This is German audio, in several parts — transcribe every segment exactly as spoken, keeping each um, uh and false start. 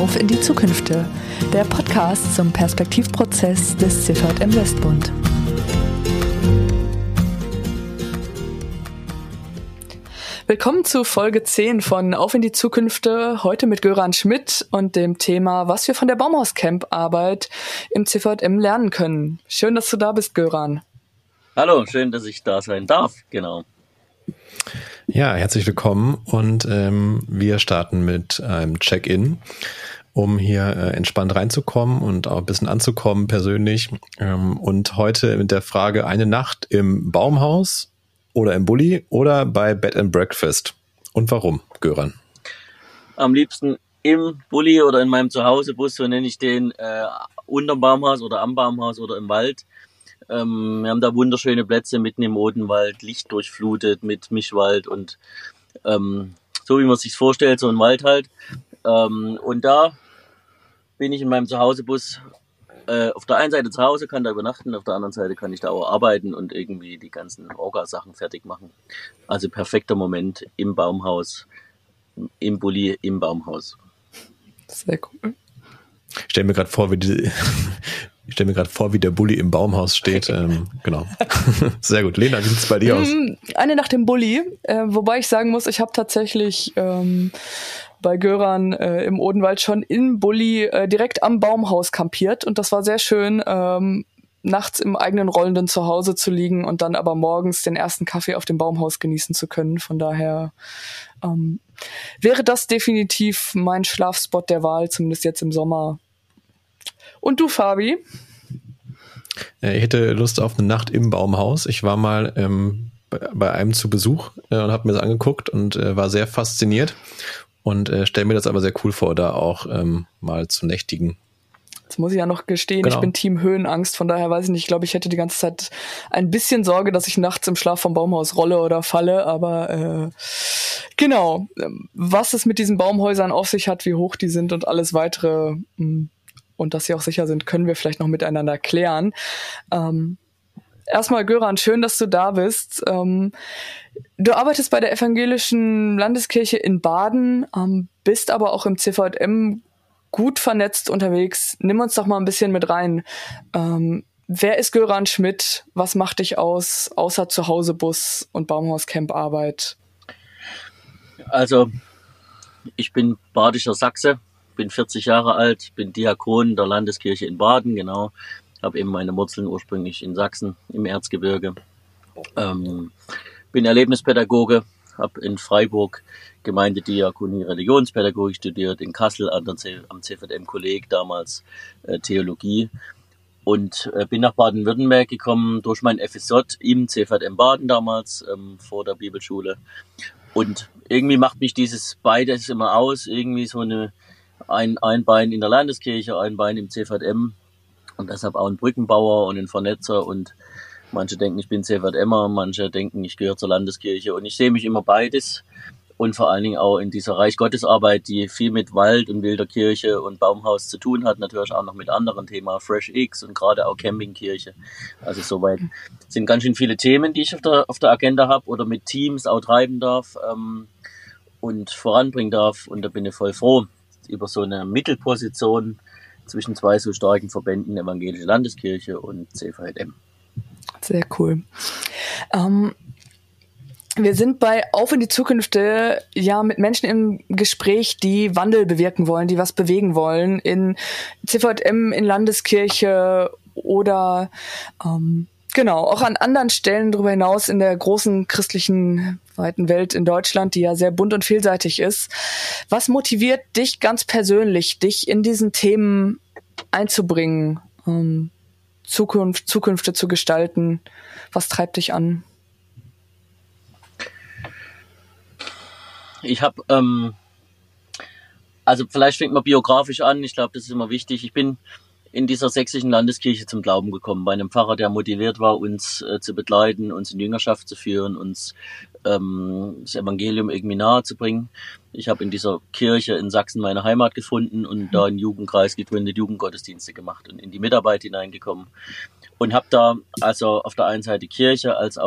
Auf in die Zukünfte, der Podcast zum Perspektivprozess des C V J M Westbund. Willkommen zu Folge zehn von Auf in die Zukünfte, heute mit Göran Schmidt und dem Thema, was wir von der Baumhauscamp-Arbeit im C V J M lernen können. Schön, dass du da bist, Göran. Hallo, schön, dass ich da sein darf, genau. Ja, herzlich willkommen und ähm, wir starten mit einem Check-in, um hier äh, entspannt reinzukommen und auch ein bisschen anzukommen persönlich. Ähm, und heute mit der Frage, eine Nacht im Baumhaus oder im Bulli oder bei Bed and Breakfast. Und warum, Göran? Am liebsten im Bulli oder in meinem Zuhausebus, so nenne ich den, äh, unterm Baumhaus oder am Baumhaus oder im Wald. Ähm, wir haben da wunderschöne Plätze mitten im Odenwald, lichtdurchflutet mit Mischwald und ähm, so wie man sich's vorstellt, so ein Wald halt. Ähm, und da bin ich in meinem Zuhausebus äh, auf der einen Seite zu Hause, kann da übernachten, auf der anderen Seite kann ich da auch arbeiten und irgendwie die ganzen Orga-Sachen fertig machen. Also perfekter Moment im Baumhaus, im Bulli, im Baumhaus. Sehr cool. Ich stelle mir gerade vor, wie die, ich stelle mir gerade vor, wie der Bulli im Baumhaus steht. Ähm, genau. Sehr gut. Lena, wie sieht's bei dir aus? Eine Nacht im Bulli, äh, wobei ich sagen muss, ich habe tatsächlich ähm, bei Göran äh, im Odenwald schon im Bulli äh, direkt am Baumhaus kampiert und das war sehr schön, ähm, nachts im eigenen rollenden Zuhause zu liegen und dann aber morgens den ersten Kaffee auf dem Baumhaus genießen zu können. Von daher ähm, wäre das definitiv mein Schlafspot der Wahl, zumindest jetzt im Sommer. Und du, Fabi? Ich hätte Lust auf eine Nacht im Baumhaus. Ich war mal ähm, bei, bei einem zu Besuch äh, und habe mir das angeguckt und äh, war sehr fasziniert und äh, stelle mir das aber sehr cool vor, da auch ähm, mal zu nächtigen. Jetzt muss ich ja noch gestehen, genau. Ich bin Team Höhenangst, von daher weiß ich nicht, ich glaube, ich hätte die ganze Zeit ein bisschen Sorge, dass ich nachts im Schlaf vom Baumhaus rolle oder falle, aber äh, genau, was es mit diesen Baumhäusern auf sich hat, wie hoch die sind und alles weitere mh, und dass sie auch sicher sind, können wir vielleicht noch miteinander klären. Ähm, erstmal, Göran, schön, dass du da bist. Ähm, du arbeitest bei der Evangelischen Landeskirche in Baden, ähm, bist aber auch im C V J M gut vernetzt unterwegs. Nimm uns doch mal ein bisschen mit rein. Ähm, wer ist Göran Schmidt? Was macht dich aus, außer Zuhausebus und Baumhauscamp-Arbeit? Also, ich bin badischer Sachse, bin vierzig Jahre alt, bin Diakon der Landeskirche in Baden, genau. Habe eben meine Wurzeln ursprünglich in Sachsen, im Erzgebirge. Ähm, bin Erlebnispädagoge, habe in Freiburg Gemeindediakonie Religionspädagogik studiert, in Kassel an der C- am C V J M-Kolleg damals äh, Theologie und äh, bin nach Baden-Württemberg gekommen durch mein F S J im C V J M Baden damals, ähm, vor der Bibelschule. Und irgendwie macht mich dieses beides immer aus, irgendwie so eine ein, ein Bein in der Landeskirche, ein Bein im C V J M und deshalb auch ein Brückenbauer und ein Vernetzer und manche denken, ich bin C V J Mer, manche denken, ich gehöre zur Landeskirche und ich sehe mich immer beides und vor allen Dingen auch in dieser Reich Gottes Arbeit, die viel mit Wald und wilder Kirche und Baumhaus zu tun hat, natürlich auch noch mit anderen Themen, Fresh X und gerade auch Campingkirche. Also soweit sind ganz schön viele Themen, die ich auf der, auf der Agenda habe oder mit Teams auch treiben darf ähm, und voranbringen darf und da bin ich voll froh über so eine Mittelposition zwischen zwei so starken Verbänden, Evangelische Landeskirche und C V J M. Sehr cool. Ähm, wir sind bei Auf in die Zukünfte ja mit Menschen im Gespräch, die Wandel bewirken wollen, die was bewegen wollen in C V J M, in Landeskirche oder ähm, genau, auch an anderen Stellen darüber hinaus in der großen christlichen weiten Welt in Deutschland, die ja sehr bunt und vielseitig ist. Was motiviert dich ganz persönlich, dich in diesen Themen einzubringen, ähm, Zukunft, Zukünfte zu gestalten? Was treibt dich an? Ich habe, ähm, also vielleicht fängt man biografisch an, ich glaube, das ist immer wichtig. Ich bin in dieser sächsischen Landeskirche zum Glauben gekommen, bei einem Pfarrer, der motiviert war, uns äh, zu begleiten, uns in Jüngerschaft zu führen, uns ähm, das Evangelium irgendwie nahe zu bringen. Ich habe in dieser Kirche in Sachsen meine Heimat gefunden und da einen Jugendkreis gegründet, Jugendgottesdienste gemacht und in die Mitarbeit hineingekommen und habe da also auf der einen Seite Kirche als auch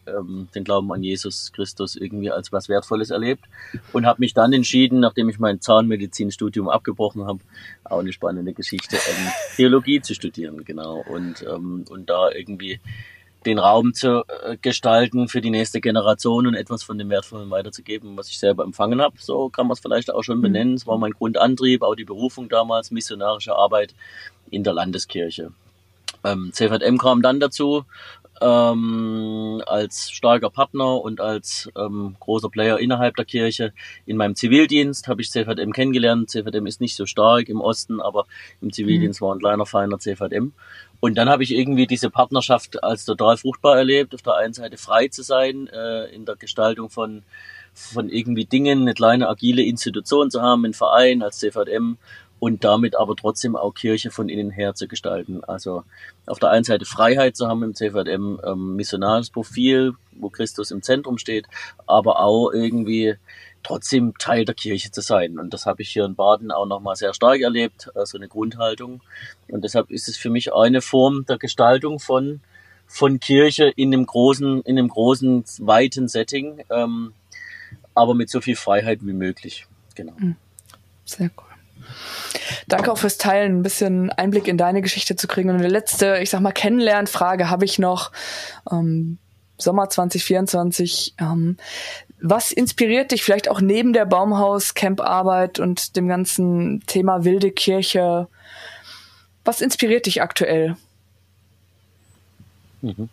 ähm, den Glauben an Jesus Christus irgendwie als was Wertvolles erlebt und habe mich dann entschieden, nachdem ich mein Zahnmedizinstudium abgebrochen habe, auch eine spannende Geschichte, ähm, Theologie zu studieren, genau, und, ähm, und da irgendwie den Raum zu äh, gestalten für die nächste Generation und etwas von dem Wertvollen weiterzugeben, was ich selber empfangen habe. So kann man es vielleicht auch schon benennen. Es war mein Grundantrieb, auch die Berufung damals, missionarische Arbeit in der Landeskirche. Ähm, C V M kam dann dazu, ähm, als starker Partner und als ähm, großer Player innerhalb der Kirche. In meinem Zivildienst habe ich C V M kennengelernt. C V M ist nicht so stark im Osten, aber im Zivildienst mhm. war ein kleiner, feiner C V M. Und dann habe ich irgendwie diese Partnerschaft als total fruchtbar erlebt. Auf der einen Seite frei zu sein, äh, in der Gestaltung von von irgendwie Dingen, eine kleine agile Institution zu haben, einen Verein als C V M und damit aber trotzdem auch Kirche von innen her zu gestalten. Also auf der einen Seite Freiheit zu haben im C V M, ähm, missionares Profil, wo Christus im Zentrum steht, aber auch irgendwie trotzdem Teil der Kirche zu sein. Und das habe ich hier in Baden auch nochmal sehr stark erlebt, so also eine Grundhaltung. Und deshalb ist es für mich eine Form der Gestaltung von von Kirche in einem großen, in einem großen, weiten Setting, ähm, aber mit so viel Freiheit wie möglich. Genau. Sehr cool. Danke auch fürs Teilen, ein bisschen Einblick in deine Geschichte zu kriegen. Und eine letzte, ich sag mal, Kennenlernfrage habe ich noch. Ähm, Sommer zwanzig vierundzwanzig. Ähm, was inspiriert dich vielleicht auch neben der Baumhaus-Camp-Arbeit und dem ganzen Thema wilde Kirche? Was inspiriert dich aktuell? Mhm.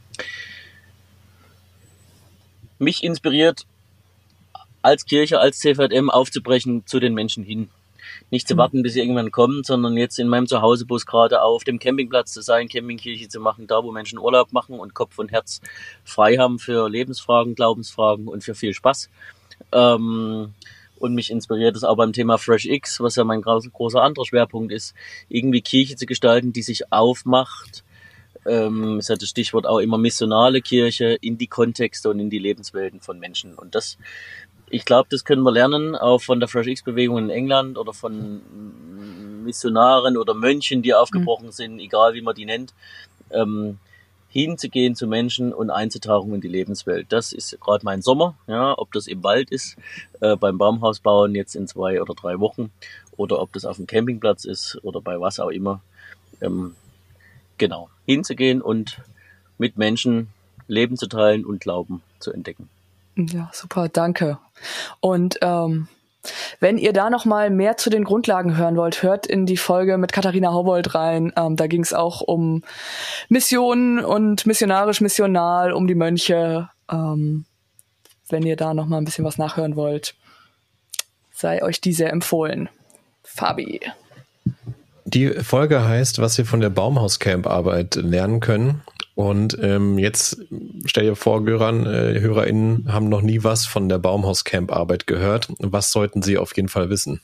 Mich inspiriert, als Kirche, als C V M aufzubrechen zu den Menschen hin. Nicht zu warten, bis sie irgendwann kommen, sondern jetzt in meinem Zuhausebus gerade auf dem Campingplatz zu sein, Campingkirche zu machen, da wo Menschen Urlaub machen und Kopf und Herz frei haben für Lebensfragen, Glaubensfragen und für viel Spaß. Ähm, und mich inspiriert es auch beim Thema FreshX, was ja mein großer anderer Schwerpunkt ist, irgendwie Kirche zu gestalten, die sich aufmacht. Ähm, es hat das Stichwort auch immer missionale Kirche in die Kontexte und in die Lebenswelten von Menschen. Und das Ich glaube, das können wir lernen, auch von der FreshX-Bewegung in England oder von Missionaren oder Mönchen, die aufgebrochen mhm. sind, egal wie man die nennt, ähm, hinzugehen zu Menschen und einzutauchen in die Lebenswelt. Das ist gerade mein Sommer, ja, ob das im Wald ist, äh, beim Baumhaus bauen jetzt in zwei oder drei Wochen oder ob das auf dem Campingplatz ist oder bei was auch immer. Ähm, genau, hinzugehen und mit Menschen Leben zu teilen und Glauben zu entdecken. Ja, super, danke. Und ähm, wenn ihr da noch mal mehr zu den Grundlagen hören wollt, hört in die Folge mit Katharina Haubold rein. Ähm, da ging es auch um Missionen und missionarisch, missional, um die Mönche. Ähm, wenn ihr da noch mal ein bisschen was nachhören wollt, sei euch die sehr empfohlen. Fabi. Die Folge heißt, was wir von der Baumhaus-Camp-Arbeit lernen können. Und ähm, jetzt stell dir vor, Göran, äh, HörerInnen haben noch nie was von der Baumhaus-Camp-Arbeit gehört. Was sollten sie auf jeden Fall wissen?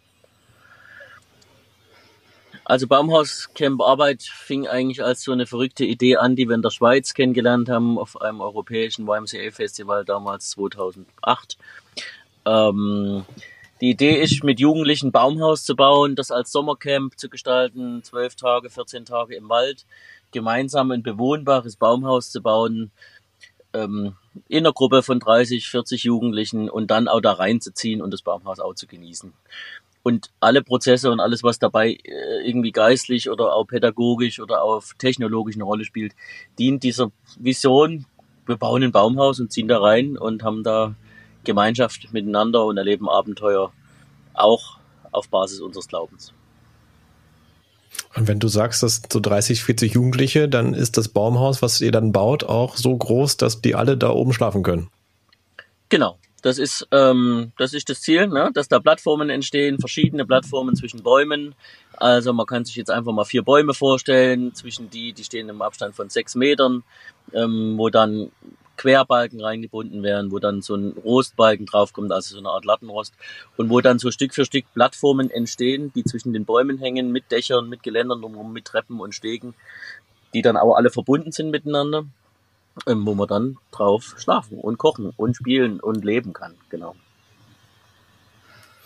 Also Baumhaus-Camp-Arbeit fing eigentlich als so eine verrückte Idee an, die wir in der Schweiz kennengelernt haben, auf einem europäischen Y M C A-Festival damals zweitausendacht. Ähm, die Idee ist, mit Jugendlichen ein Baumhaus zu bauen, das als Sommercamp zu gestalten, zwölf Tage, vierzehn Tage im Wald, gemeinsam ein bewohnbares Baumhaus zu bauen, ähm, in einer Gruppe von dreißig, vierzig Jugendlichen und dann auch da reinzuziehen und das Baumhaus auch zu genießen. Und alle Prozesse und alles, was dabei äh, irgendwie geistlich oder auch pädagogisch oder auch technologisch eine Rolle spielt, dient dieser Vision, wir bauen ein Baumhaus und ziehen da rein und haben da Gemeinschaft miteinander und erleben Abenteuer auch auf Basis unseres Glaubens. Und wenn du sagst, das sind so dreißig, vierzig Jugendliche, dann ist das Baumhaus, was ihr dann baut, auch so groß, dass die alle da oben schlafen können. Genau, das ist ähm, das ist das Ziel, ne? Dass da Plattformen entstehen, verschiedene Plattformen zwischen Bäumen. Also man kann sich jetzt einfach mal vier Bäume vorstellen, zwischen die, die stehen im Abstand von sechs Metern, ähm, wo dann Querbalken reingebunden werden, wo dann so ein Rostbalken draufkommt, also so eine Art Lattenrost, und wo dann so Stück für Stück Plattformen entstehen, die zwischen den Bäumen hängen, mit Dächern, mit Geländern drumherum, mit Treppen und Stegen, die dann auch alle verbunden sind miteinander, ähm, wo man dann drauf schlafen und kochen und spielen und leben kann, genau.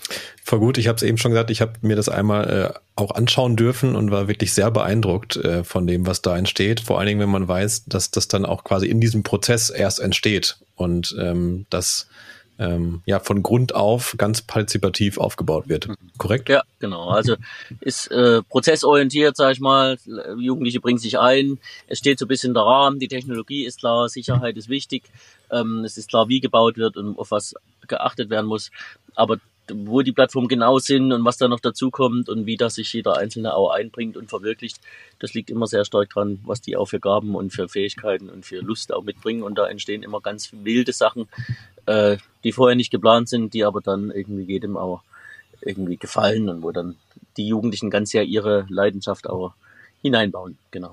Voll gut. Ich habe es eben schon gesagt, ich habe mir das einmal äh, auch anschauen dürfen und war wirklich sehr beeindruckt äh, von dem, was da entsteht. Vor allen Dingen, wenn man weiß, dass das dann auch quasi in diesem Prozess erst entsteht und ähm, das ähm, ja von Grund auf ganz partizipativ aufgebaut wird. Korrekt? Ja, genau. Also ist äh, prozessorientiert, sage ich mal. Jugendliche bringen sich ein. Es steht so ein bisschen der Rahmen. Die Technologie ist klar. Sicherheit ist wichtig. Ähm, es ist klar, wie gebaut wird und auf was geachtet werden muss. Aber wo die Plattformen genau sind und was da noch dazu kommt und wie das sich jeder Einzelne auch einbringt und verwirklicht, das liegt immer sehr stark dran, was die auch für Gaben und für Fähigkeiten und für Lust auch mitbringen. Und da entstehen immer ganz wilde Sachen, äh, die vorher nicht geplant sind, die aber dann irgendwie jedem auch irgendwie gefallen und wo dann die Jugendlichen ganz sehr ihre Leidenschaft auch hineinbauen. Genau.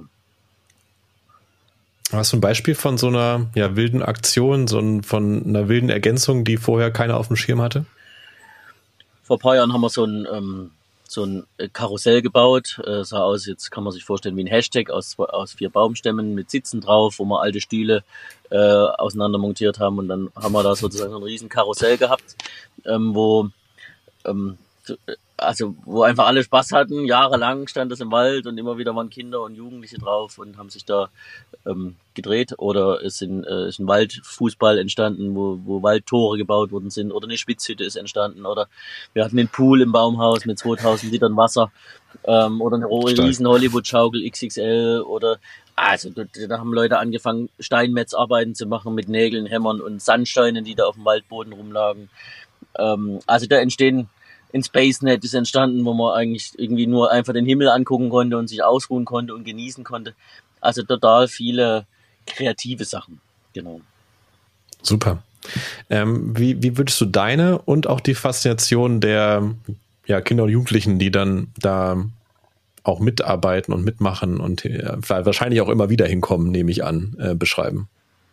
Hast du ein Beispiel von so einer ja, wilden Aktion, so ein, von einer wilden Ergänzung, die vorher keiner auf dem Schirm hatte? Vor ein paar Jahren haben wir so ein, ähm, so ein Karussell gebaut. Äh, sah aus, jetzt kann man sich vorstellen, wie ein Hashtag aus, aus vier Baumstämmen mit Sitzen drauf, wo wir alte Stühle äh, auseinander montiert haben. Und dann haben wir da sozusagen so ein riesen Karussell gehabt, ähm, wo ähm, also wo einfach alle Spaß hatten. Jahrelang stand das im Wald und immer wieder waren Kinder und Jugendliche drauf und haben sich da ähm, gedreht. Oder es sind, äh, ist ein Waldfußball entstanden, wo, wo Waldtore gebaut worden sind. Oder eine Spitzhütte ist entstanden. Oder wir hatten den Pool im Baumhaus mit zweitausend Litern Wasser. Ähm, oder eine riesen Hollywood-Schaukel X X L. Oder also da, da haben Leute angefangen, Steinmetzarbeiten zu machen mit Nägeln, Hämmern und Sandsteinen, die da auf dem Waldboden rumlagen. Ähm, also da entstehen ein SpaceNet ist entstanden, wo man eigentlich irgendwie nur einfach den Himmel angucken konnte und sich ausruhen konnte und genießen konnte. Also total viele kreative Sachen. Genau. Super. Ähm, wie, wie würdest du deine und auch die Faszination der ja, Kinder und Jugendlichen, die dann da auch mitarbeiten und mitmachen und äh, wahrscheinlich auch immer wieder hinkommen, nehme ich an, äh, beschreiben?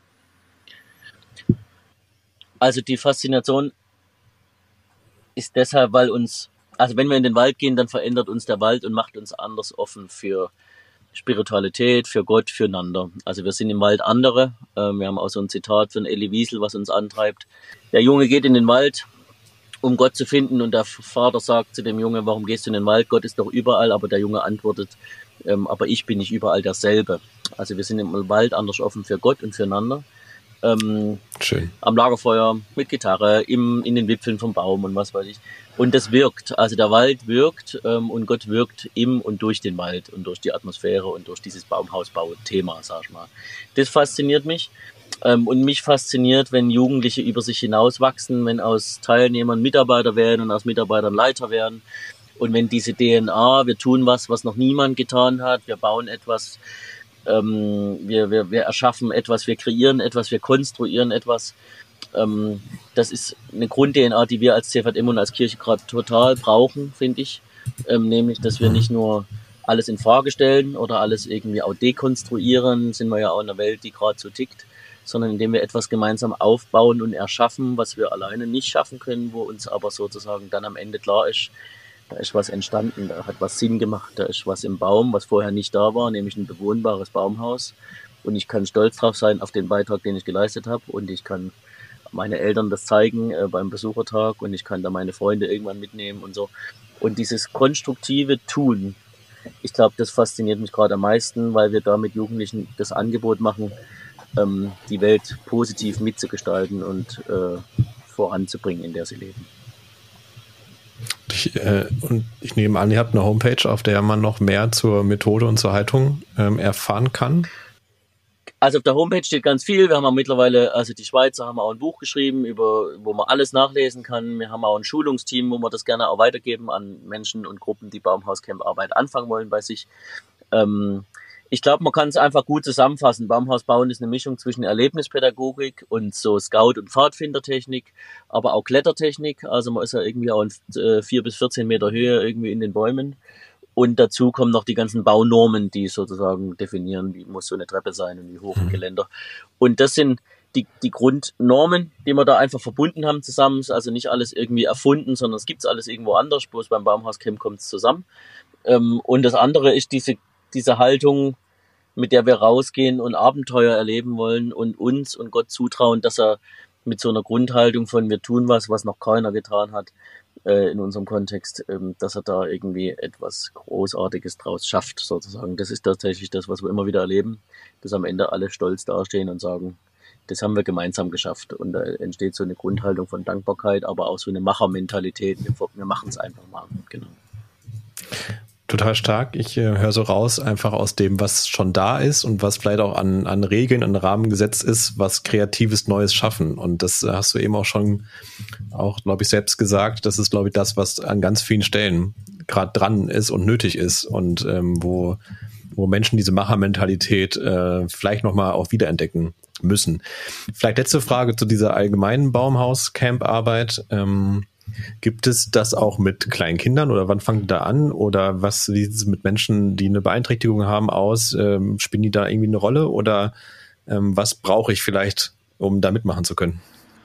Also die Faszination ist deshalb, weil uns, also wenn wir in den Wald gehen, dann verändert uns der Wald und macht uns anders offen für Spiritualität, für Gott, füreinander. Also wir sind im Wald andere. Äh, wir haben auch so ein Zitat von Elie Wiesel, was uns antreibt. Der Junge geht in den Wald, um Gott zu finden, und der Vater sagt zu dem Jungen, warum gehst du in den Wald? Gott ist doch überall, aber der Junge antwortet, ähm, aber ich bin nicht überall derselbe. Also wir sind im Wald anders offen für Gott und füreinander. Ähm, Schön. Am Lagerfeuer, mit Gitarre, im, in den Wipfeln vom Baum und was weiß ich. Und das wirkt. Also der Wald wirkt ähm, und Gott wirkt im und durch den Wald und durch die Atmosphäre und durch dieses Baumhausbau-Thema, sag ich mal. Das fasziniert mich. Ähm, und mich fasziniert, wenn Jugendliche über sich hinauswachsen, wenn aus Teilnehmern Mitarbeiter werden und aus Mitarbeitern Leiter werden. Und wenn diese D N A, wir tun was, was noch niemand getan hat, wir bauen etwas, Ähm, wir, wir, wir erschaffen etwas, wir kreieren etwas, wir konstruieren etwas. Ähm, das ist eine Grund-D N A, die wir als C V M und als Kirche gerade total brauchen, finde ich. Ähm, nämlich, dass wir nicht nur alles in Frage stellen oder alles irgendwie auch dekonstruieren, sind wir ja auch in einer Welt, die gerade so tickt, sondern indem wir etwas gemeinsam aufbauen und erschaffen, was wir alleine nicht schaffen können, wo uns aber sozusagen dann am Ende klar ist, da ist was entstanden, da hat was Sinn gemacht, da ist was im Baum, was vorher nicht da war, nämlich ein bewohnbares Baumhaus. Und ich kann stolz drauf sein auf den Beitrag, den ich geleistet habe. Und ich kann meine Eltern das zeigen äh, beim Besuchertag und ich kann da meine Freunde irgendwann mitnehmen und so. Und dieses konstruktive Tun, ich glaube, das fasziniert mich gerade am meisten, weil wir da mit Jugendlichen das Angebot machen, ähm, die Welt positiv mitzugestalten und äh, voranzubringen, in der sie leben. Ich, äh, und ich nehme an, ihr habt eine Homepage, auf der man noch mehr zur Methode und zur Haltung ähm, erfahren kann. Also auf der Homepage steht ganz viel. Wir haben auch mittlerweile, also die Schweizer haben auch ein Buch geschrieben, über, wo man alles nachlesen kann. Wir haben auch ein Schulungsteam, wo wir das gerne auch weitergeben an Menschen und Gruppen, die Baumhauscamp-Arbeit anfangen wollen bei sich. Ähm, ich glaube, man kann es einfach gut zusammenfassen. Baumhaus bauen ist eine Mischung zwischen Erlebnispädagogik und so Scout- und Pfadfindertechnik, aber auch Klettertechnik. Also man ist ja irgendwie auch in äh, vier bis vierzehn Meter Höhe irgendwie in den Bäumen. Und dazu kommen noch die ganzen Baunormen, die sozusagen definieren, wie muss so eine Treppe sein und wie hoch ein Geländer. Und das sind die, die Grundnormen, die wir da einfach verbunden haben zusammen. Ist also nicht alles irgendwie erfunden, sondern es gibt alles irgendwo anders. Bloß beim Baumhauscamp kommt es zusammen. Ähm, und das andere ist diese, diese Haltung, mit der wir rausgehen und Abenteuer erleben wollen und uns und Gott zutrauen, dass er mit so einer Grundhaltung von wir tun was, was noch keiner getan hat, äh, in unserem Kontext, ähm, dass er da irgendwie etwas Großartiges draus schafft, sozusagen. Das ist tatsächlich das, was wir immer wieder erleben, dass am Ende alle stolz dastehen und sagen, das haben wir gemeinsam geschafft. Und da entsteht so eine Grundhaltung von Dankbarkeit, aber auch so eine Machermentalität. Wir, wir machen es einfach mal. Genau. Total stark. Ich äh, höre so raus, einfach aus dem, was schon da ist und was vielleicht auch an, an Regeln, an Rahmen gesetzt ist, was kreatives Neues schaffen. Und das äh, hast du eben auch schon, auch glaube ich, selbst gesagt. Das ist, glaube ich, das, was an ganz vielen Stellen gerade dran ist und nötig ist und ähm, wo, wo Menschen diese Machermentalität äh, vielleicht nochmal auch wiederentdecken müssen. Vielleicht letzte Frage zu dieser allgemeinen Baumhaus-Camp-Arbeit. Ähm, Gibt es das auch mit kleinen Kindern oder wann fangen die da an? Oder was sieht es mit Menschen, die eine Beeinträchtigung haben, aus? Ähm, spielen die da irgendwie eine Rolle? Oder ähm, was brauche ich vielleicht, um da mitmachen zu können?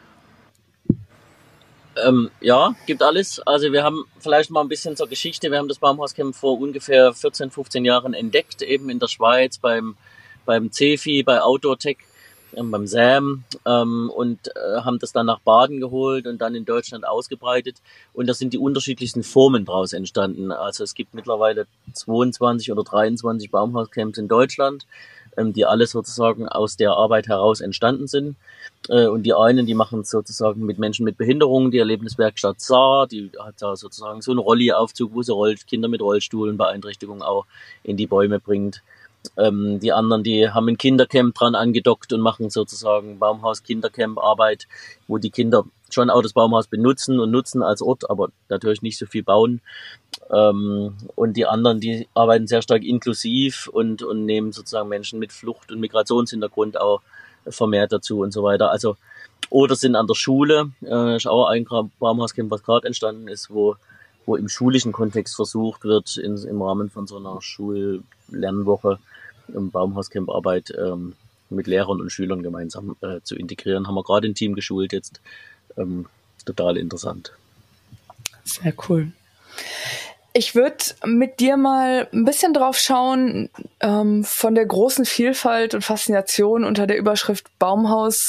Ähm, ja, gibt alles. Also wir haben vielleicht mal ein bisschen zur Geschichte. Wir haben das Baumhauscamp vor ungefähr vierzehn, fünfzehn Jahren entdeckt, eben in der Schweiz beim, beim CEFI, bei Outdoor Tech. Beim S A M ähm, und äh, haben das dann nach Baden geholt und dann in Deutschland ausgebreitet und da sind die unterschiedlichsten Formen draus entstanden. Also es gibt mittlerweile zweiundzwanzig oder dreiundzwanzig Baumhauscamps in Deutschland, ähm, die alle sozusagen aus der Arbeit heraus entstanden sind. Äh, und die einen, die machen es sozusagen mit Menschen mit Behinderungen, die Erlebniswerkstatt Saar, die hat da sozusagen so einen Rolli-Aufzug, wo sie rollt, Kinder mit Rollstuhlen, Beeinträchtigungen auch in die Bäume bringt. Ähm, die anderen, die haben ein Kindercamp dran angedockt und machen sozusagen Baumhaus-Kindercamp-Arbeit, wo die Kinder schon auch das Baumhaus benutzen und nutzen als Ort, aber natürlich nicht so viel bauen. Ähm, und die anderen, die arbeiten sehr stark inklusiv und, und nehmen sozusagen Menschen mit Flucht- und Migrationshintergrund auch vermehrt dazu und so weiter. Also, oder sind an der Schule, äh, ist auch ein Baumhauscamp, was gerade entstanden ist, wo wo im schulischen Kontext versucht wird, in, im Rahmen von so einer Schullernwoche um Baumhauscamp-Arbeit ähm, mit Lehrern und Schülern gemeinsam äh, zu integrieren. Haben wir gerade ein Team geschult jetzt. Ähm, total interessant. Sehr cool. Ich würde mit dir mal ein bisschen drauf schauen, ähm, von der großen Vielfalt und Faszination unter der Überschrift Baumhaus,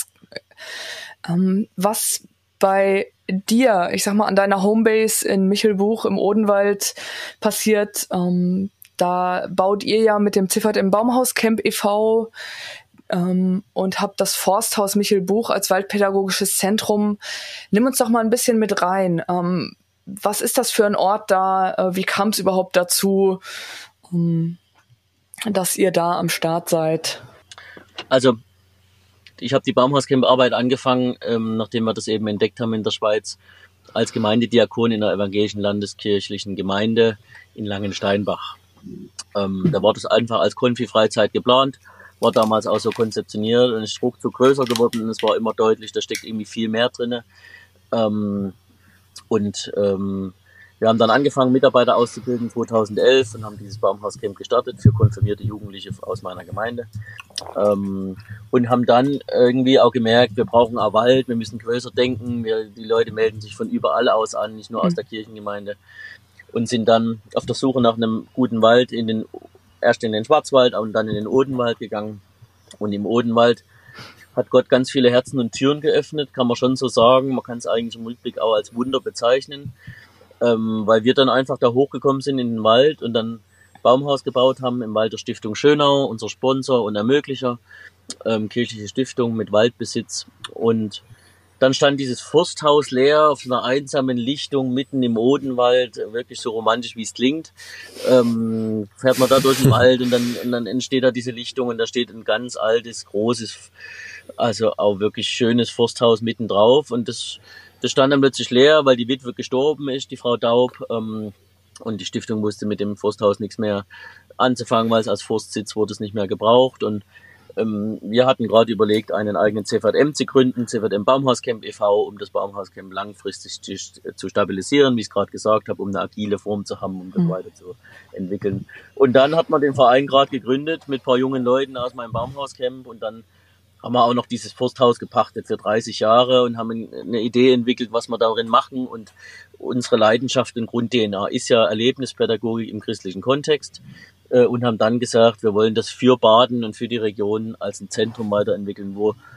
ähm, was bei dir, ich sag mal, an deiner Homebase in Michelbuch im Odenwald passiert. Ähm, da baut ihr ja mit dem Ziffert im Baumhauscamp e V ähm, und habt das Forsthaus Michelbuch als waldpädagogisches Zentrum. Nimm uns doch mal ein bisschen mit rein. Ähm, was ist das für ein Ort da? Äh, wie kam es überhaupt dazu, ähm, dass ihr da am Start seid? Also ich habe die Baumhauscamp-Arbeit angefangen, ähm, nachdem wir das eben entdeckt haben in der Schweiz, als Gemeindediakon in der evangelischen landeskirchlichen Gemeinde in Langensteinbach. Ähm, da war das einfach als Konfi-Freizeit geplant, war damals auch so konzeptioniert und ist ruckzuck größer geworden und es war immer deutlich, da steckt irgendwie viel mehr drin. Ähm, und ähm, wir haben dann angefangen, Mitarbeiter auszubilden zweitausendelf und haben dieses Baumhauscamp gestartet für konfirmierte Jugendliche aus meiner Gemeinde. Ähm, und haben dann irgendwie auch gemerkt, wir brauchen auch Wald, wir müssen größer denken, wir, die Leute melden sich von überall aus an, nicht nur aus der Kirchengemeinde und sind dann auf der Suche nach einem guten Wald in den, erst in den Schwarzwald und dann in den Odenwald gegangen. Und im Odenwald hat Gott ganz viele Herzen und Türen geöffnet, kann man schon so sagen. Man kann es eigentlich im Rückblick auch als Wunder bezeichnen, ähm, weil wir dann einfach da hochgekommen sind in den Wald und dann Baumhaus gebaut haben im Wald der Stiftung Schönau, unser Sponsor und Ermöglicher, ähm, kirchliche Stiftung mit Waldbesitz. Und dann stand dieses Forsthaus leer auf einer einsamen Lichtung mitten im Odenwald, wirklich so romantisch, wie es klingt. Ähm, fährt man da durch den Wald und dann, und dann entsteht da diese Lichtung und da steht ein ganz altes, großes, also auch wirklich schönes Forsthaus mitten drauf. Und das, das stand dann plötzlich leer, weil die Witwe gestorben ist, die Frau Daub. Ähm, Und die Stiftung wusste mit dem Forsthaus nichts mehr anzufangen, weil es als Forstsitz wurde es nicht mehr gebraucht. Und ähm, wir hatten gerade überlegt, einen eigenen C V M zu gründen, C V M Baumhauscamp e V, um das Baumhauscamp langfristig zu, zu stabilisieren, wie ich es gerade gesagt habe, um eine agile Form zu haben, um das mhm. weiter zu entwickeln. Und dann hat man den Verein gerade gegründet mit ein paar jungen Leuten aus meinem Baumhauscamp und dann haben wir auch noch dieses Forsthaus gepachtet für dreißig Jahre und haben eine Idee entwickelt, was wir darin machen. Und unsere Leidenschaft und Grund-D N A ist ja Erlebnispädagogik im christlichen Kontext äh, und haben dann gesagt, wir wollen das für Baden und für die Region als ein Zentrum weiterentwickeln, wo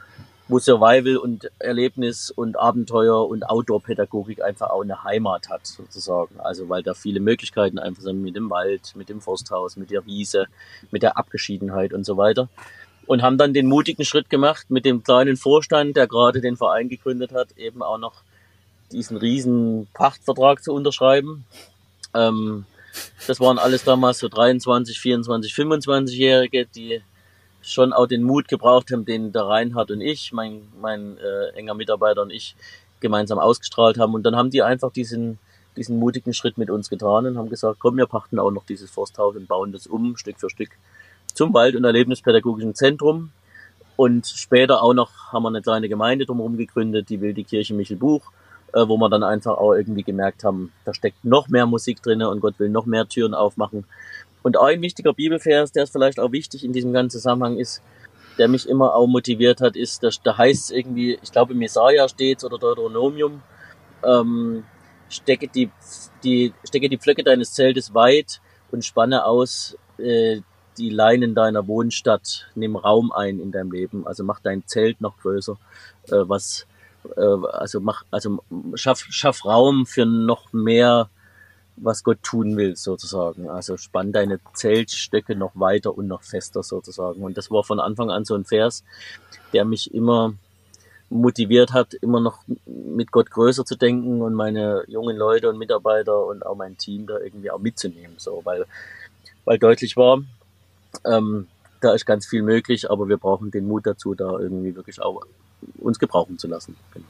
wo Survival und Erlebnis und Abenteuer und Outdoor-Pädagogik einfach auch eine Heimat hat, sozusagen. Also weil da viele Möglichkeiten einfach sind mit dem Wald, mit dem Forsthaus, mit der Wiese, mit der Abgeschiedenheit und so weiter. Und haben dann den mutigen Schritt gemacht mit dem kleinen Vorstand, der gerade den Verein gegründet hat, eben auch noch diesen riesen Pachtvertrag zu unterschreiben. Ähm, das waren alles damals so dreiundzwanzig, vierundzwanzig, fünfundzwanzig-Jährige, die schon auch den Mut gebraucht haben, den der Reinhard und ich, mein, mein äh, enger Mitarbeiter und ich, gemeinsam ausgestrahlt haben. Und dann haben die einfach diesen, diesen mutigen Schritt mit uns getan und haben gesagt, komm, wir pachten auch noch dieses Forsthaus und bauen das um, Stück für Stück, zum Wald- und Erlebnispädagogischen Zentrum. Und später auch noch haben wir eine kleine Gemeinde drumherum gegründet, die Wilde Kirche Michelbuch, äh, wo wir dann einfach auch irgendwie gemerkt haben, da steckt noch mehr Musik drin und Gott will noch mehr Türen aufmachen. Und ein wichtiger Bibelvers, der ist vielleicht auch wichtig in diesem ganzen Zusammenhang ist, der mich immer auch motiviert hat, ist, dass, da heißt es irgendwie, ich glaube im Jesaja steht's oder Deuteronomium, ähm, stecke die, die, stecke die Pflöcke deines Zeltes weit und spanne aus äh, die Leinen deiner Wohnstadt, nimm Raum ein in deinem Leben, also mach dein Zelt noch größer, äh, was, äh, also mach, also schaff, schaff Raum für noch mehr, was Gott tun will, sozusagen. Also spann deine Zeltstöcke noch weiter und noch fester, sozusagen. Und das war von Anfang an so ein Vers, der mich immer motiviert hat, immer noch mit Gott größer zu denken und meine jungen Leute und Mitarbeiter und auch mein Team da irgendwie auch mitzunehmen, so, weil, weil deutlich war, ähm, da ist ganz viel möglich, aber wir brauchen den Mut dazu, da irgendwie wirklich auch uns gebrauchen zu lassen. Genau.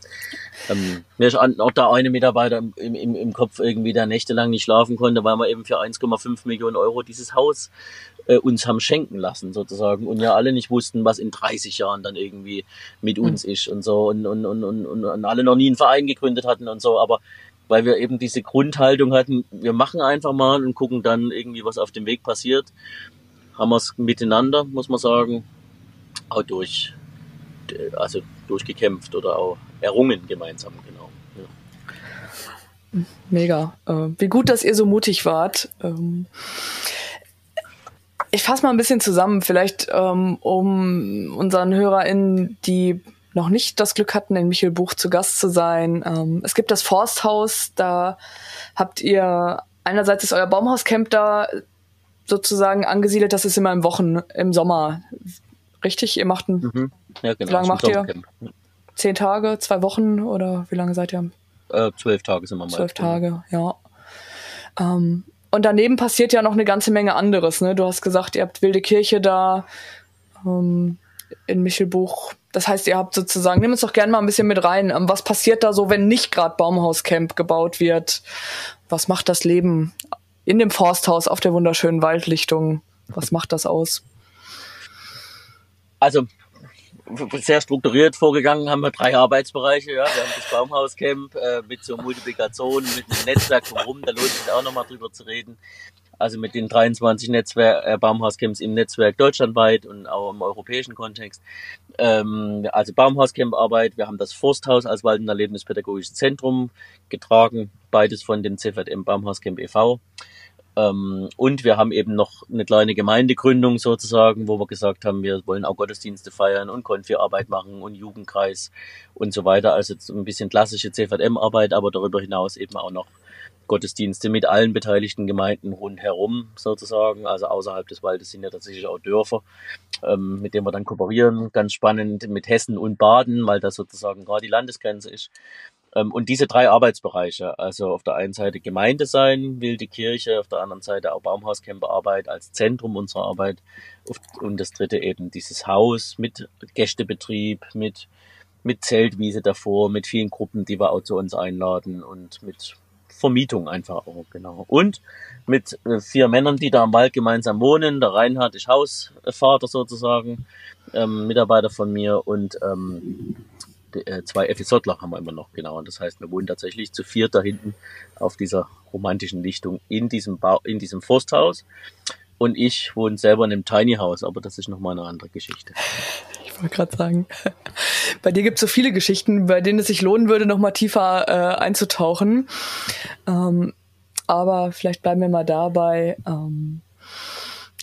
Ähm, mir ist auch da eine Mitarbeiter im, im, im Kopf irgendwie, der nächtelang nicht schlafen konnte, weil wir eben für eins Komma fünf Millionen Euro dieses Haus äh, uns haben schenken lassen, sozusagen. Und ja alle nicht wussten, was in dreißig Jahren dann irgendwie mit uns mhm. ist und so. Und, und, und, und, und alle noch nie einen Verein gegründet hatten und so. Aber weil wir eben diese Grundhaltung hatten, wir machen einfach mal und gucken dann irgendwie, was auf dem Weg passiert, haben wir es miteinander, muss man sagen, auch durch, also durchgekämpft oder auch errungen gemeinsam, genau. Ja. Mega. Äh, wie gut, dass ihr so mutig wart. Ähm, ich fasse mal ein bisschen zusammen, vielleicht ähm, um unseren HörerInnen, die noch nicht das Glück hatten, in Michelbuch zu Gast zu sein. Ähm, es gibt das Forsthaus, da habt ihr, einerseits ist euer Baumhauscamp da sozusagen angesiedelt, das ist immer im Wochen, im Sommer. Richtig? Ihr macht ein, mhm. ja, genau, wie lange macht ihr? Zehn Tage, zwei Wochen oder wie lange seid ihr? Äh, zwölf Tage sind wir mal. Zwölf Tage, ja. Ähm, und daneben passiert ja noch eine ganze Menge anderes, ne? Du hast gesagt, ihr habt Wilde Kirche da ähm, in Michelbuch. Das heißt, ihr habt sozusagen, nimm uns doch gerne mal ein bisschen mit rein. Ähm, was passiert da so, wenn nicht gerade Baumhauscamp gebaut wird? Was macht das Leben in dem Forsthaus auf der wunderschönen Waldlichtung? Was macht das aus? Also sehr strukturiert vorgegangen, haben wir drei Arbeitsbereiche. Ja. Wir haben das Baumhauscamp äh, mit so Multiplikation, mit einem Netzwerk drumherum, da lohnt sich auch nochmal drüber zu reden. Also mit den dreiundzwanzig Netzwer- äh, Baumhauscamps im Netzwerk deutschlandweit und auch im europäischen Kontext. Ähm, also Baumhauscamp-Arbeit, wir haben das Forsthaus als Wald- und Erlebnispädagogisches Zentrum getragen, beides von dem C V M Baumhauscamp e V Ähm, und wir haben eben noch eine kleine Gemeindegründung sozusagen, wo wir gesagt haben, wir wollen auch Gottesdienste feiern und Konfi-Arbeit machen und Jugendkreis und so weiter. Also ein bisschen klassische C V M-Arbeit, aber darüber hinaus eben auch noch Gottesdienste mit allen beteiligten Gemeinden rundherum sozusagen. Also außerhalb des Waldes sind ja tatsächlich auch Dörfer, ähm, mit denen wir dann kooperieren. Ganz spannend mit Hessen und Baden, weil das sozusagen gerade die Landesgrenze ist. Und diese drei Arbeitsbereiche, also auf der einen Seite Gemeinde sein, Wilde Kirche, auf der anderen Seite auch Baumhauscamperarbeit als Zentrum unserer Arbeit und das dritte eben dieses Haus mit Gästebetrieb, mit, mit Zeltwiese davor, mit vielen Gruppen, die wir auch zu uns einladen und mit Vermietung einfach auch, genau. Und mit vier Männern, die da im Wald gemeinsam wohnen. Der Reinhard ist Hausvater sozusagen, ähm, Mitarbeiter von mir und ähm, zwei FSJler haben wir immer noch, genau. Und das heißt, wir wohnen tatsächlich zu viert da hinten auf dieser romantischen Lichtung in diesem Bau, in diesem Forsthaus. Und ich wohne selber in einem Tiny House, aber das ist nochmal eine andere Geschichte. Ich wollte gerade sagen, bei dir gibt es so viele Geschichten, bei denen es sich lohnen würde, nochmal tiefer äh, einzutauchen. Ähm, aber vielleicht bleiben wir mal dabei. Ähm,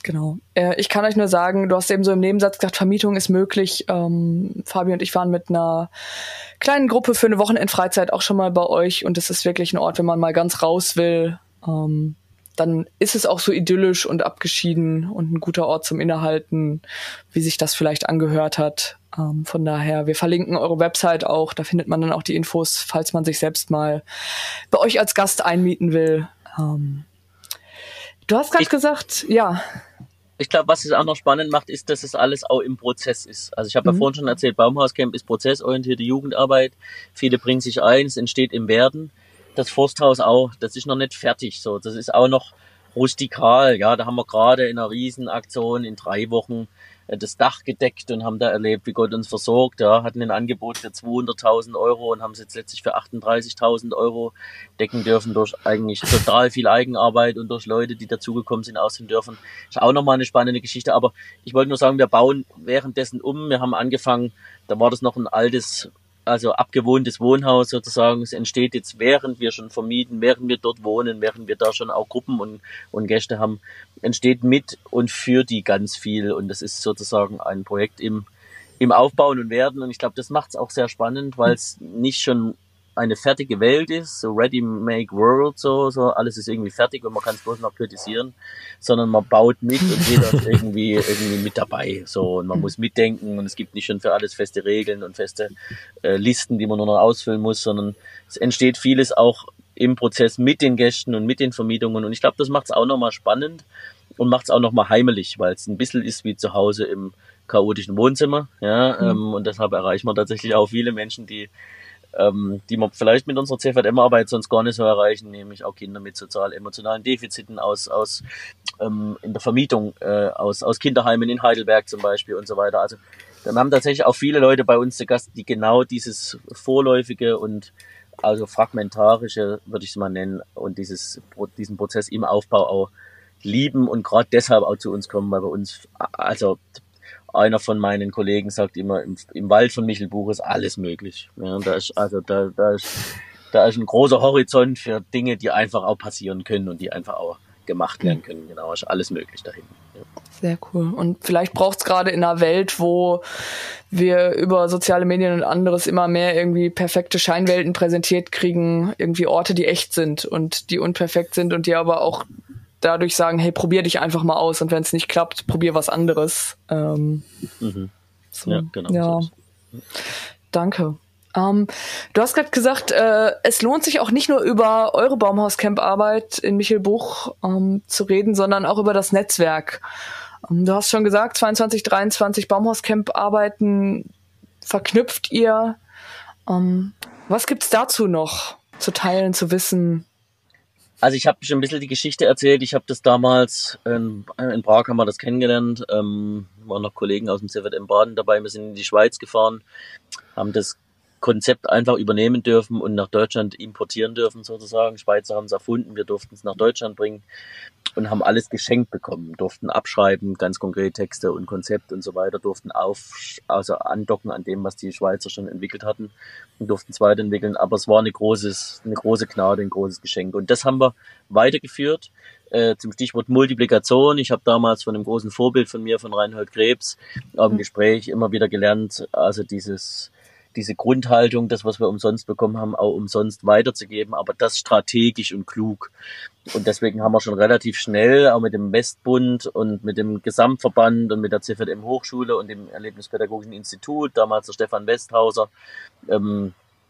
Genau. Äh, ich kann euch nur sagen, du hast eben so im Nebensatz gesagt, Vermietung ist möglich. Ähm, Fabi und ich waren mit einer kleinen Gruppe für eine Wochenendfreizeit auch schon mal bei euch und es ist wirklich ein Ort, wenn man mal ganz raus will, ähm, dann ist es auch so idyllisch und abgeschieden und ein guter Ort zum Innehalten, wie sich das vielleicht angehört hat. Ähm, von daher, wir verlinken eure Website auch, da findet man dann auch die Infos, falls man sich selbst mal bei euch als Gast einmieten will. Ähm, du hast gerade gesagt, ja. Ich glaube, was es auch noch spannend macht, ist, dass es alles auch im Prozess ist. Also ich habe mhm. ja vorhin schon erzählt, Baumhauscamp ist prozessorientierte Jugendarbeit. Viele bringen sich ein, es entsteht im Werden. Das Forsthaus auch, das ist noch nicht fertig. So, das ist auch noch rustikal. Ja, da haben wir gerade in einer Riesenaktion in drei Wochen das Dach gedeckt und haben da erlebt, wie Gott uns versorgt. Ja, hatten ein Angebot für zweihunderttausend Euro und haben es jetzt letztlich für achtunddreißigtausend Euro decken dürfen durch eigentlich total viel Eigenarbeit und durch Leute, die dazugekommen sind aus den Dörfern. Ist auch nochmal eine spannende Geschichte. Aber ich wollte nur sagen, wir bauen währenddessen um. Wir haben angefangen, da war das noch ein altes, also abgewohntes Wohnhaus sozusagen. Es entsteht jetzt, während wir schon vermieten, während wir dort wohnen, während wir da schon auch Gruppen und, und Gäste haben, entsteht mit und für die ganz viel. Und das ist sozusagen ein Projekt im, im Aufbauen und Werden. Und ich glaube, das macht es auch sehr spannend, weil es nicht schon eine fertige Welt ist, so ready make world, so, so, alles ist irgendwie fertig und man kann es bloß noch kritisieren, sondern man baut mit und jeder ist irgendwie, irgendwie mit dabei, so, und man muss mitdenken und es gibt nicht schon für alles feste Regeln und feste äh, Listen, die man nur noch ausfüllen muss, sondern es entsteht vieles auch im Prozess mit den Gästen und mit den Vermietungen und ich glaube, das macht es auch nochmal spannend und macht es auch nochmal heimelig, weil es ein bisschen ist wie zu Hause im chaotischen Wohnzimmer, ja, mhm. ähm, und deshalb erreichen wir tatsächlich auch viele Menschen, die Ähm, die man vielleicht mit unserer C V M-Arbeit sonst gar nicht so erreichen, nämlich auch Kinder mit sozial-emotionalen Defiziten aus, aus ähm, in der Vermietung, äh, aus, aus Kinderheimen in Heidelberg zum Beispiel und so weiter. Also dann haben tatsächlich auch viele Leute bei uns zu Gast, die genau dieses vorläufige und also fragmentarische, würde ich es mal nennen, und dieses diesen Prozess im Aufbau auch lieben und gerade deshalb auch zu uns kommen, weil bei uns, also einer von meinen Kollegen sagt immer, im, im Wald von Michelbuch ist alles möglich. Ja, da ist, also da, da ist, da ist ein großer Horizont für Dinge, die einfach auch passieren können und die einfach auch gemacht werden können. Genau, ist alles möglich dahin. Ja. Sehr cool. Und vielleicht braucht es gerade in einer Welt, wo wir über soziale Medien und anderes immer mehr irgendwie perfekte Scheinwelten präsentiert kriegen, irgendwie Orte, die echt sind und die unperfekt sind und die aber auch dadurch sagen, hey, probier dich einfach mal aus und wenn es nicht klappt, probier was anderes. Ähm, mhm. so, ja, genau. Ja. So Danke. Ähm, du hast gerade gesagt, äh, es lohnt sich auch nicht nur über eure Baumhauscamp-Arbeit in Michelbuch ähm, zu reden, sondern auch über das Netzwerk. Ähm, du hast schon gesagt, zweiundzwanzig, dreiundzwanzig Baumhauscamp-Arbeiten verknüpft ihr. Ähm, was gibt's dazu noch zu teilen, zu wissen? Also ich habe schon ein bisschen die Geschichte erzählt. Ich habe das damals, in, in Prag haben wir das kennengelernt, ähm, waren noch Kollegen aus dem C V M Baden dabei. Wir sind in die Schweiz gefahren, haben das Konzept einfach übernehmen dürfen und nach Deutschland importieren dürfen sozusagen. Schweizer haben es erfunden, wir durften es nach Deutschland bringen und haben alles geschenkt bekommen, durften abschreiben, ganz konkret Texte und Konzept und so weiter, durften auf, also andocken an dem, was die Schweizer schon entwickelt hatten und durften es weiterentwickeln, aber es war eine, großes, eine große Gnade, ein großes Geschenk und das haben wir weitergeführt. Äh, zum Stichwort Multiplikation. Ich habe damals von einem großen Vorbild von mir, von Reinhold Krebs, auf dem Gespräch immer wieder gelernt, also dieses diese Grundhaltung, das, was wir umsonst bekommen haben, auch umsonst weiterzugeben, aber das strategisch und klug. Und deswegen haben wir schon relativ schnell, auch mit dem Westbund und mit dem Gesamtverband und mit der C V M Hochschule und dem Erlebnispädagogischen Institut, damals der Stefan Westhauser, ähm,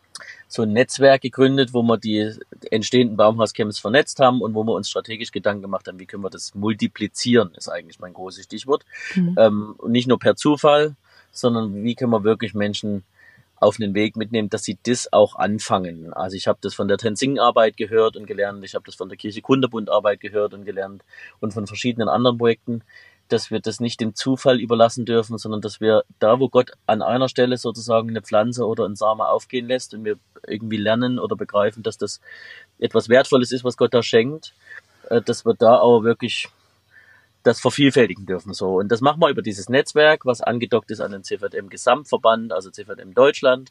so ein Netzwerk gegründet, wo wir die entstehenden Baumhauscamps vernetzt haben und wo wir uns strategisch Gedanken gemacht haben, wie können wir das multiplizieren, ist eigentlich mein großes Stichwort. Mhm. Ähm, und nicht nur per Zufall, sondern wie können wir wirklich Menschen auf den Weg mitnehmen, dass sie das auch anfangen. Also ich habe das von der Tenzing-Arbeit gehört und gelernt, ich habe das von der Kirche-Kunderbund-Arbeit gehört und gelernt und von verschiedenen anderen Projekten, dass wir das nicht dem Zufall überlassen dürfen, sondern dass wir da, wo Gott an einer Stelle sozusagen eine Pflanze oder einen Samen aufgehen lässt und wir irgendwie lernen oder begreifen, dass das etwas Wertvolles ist, was Gott da schenkt, dass wir da auch wirklich das vervielfältigen dürfen. So. Und das machen wir über dieses Netzwerk, was angedockt ist an den C V M-Gesamtverband, also C V M Deutschland,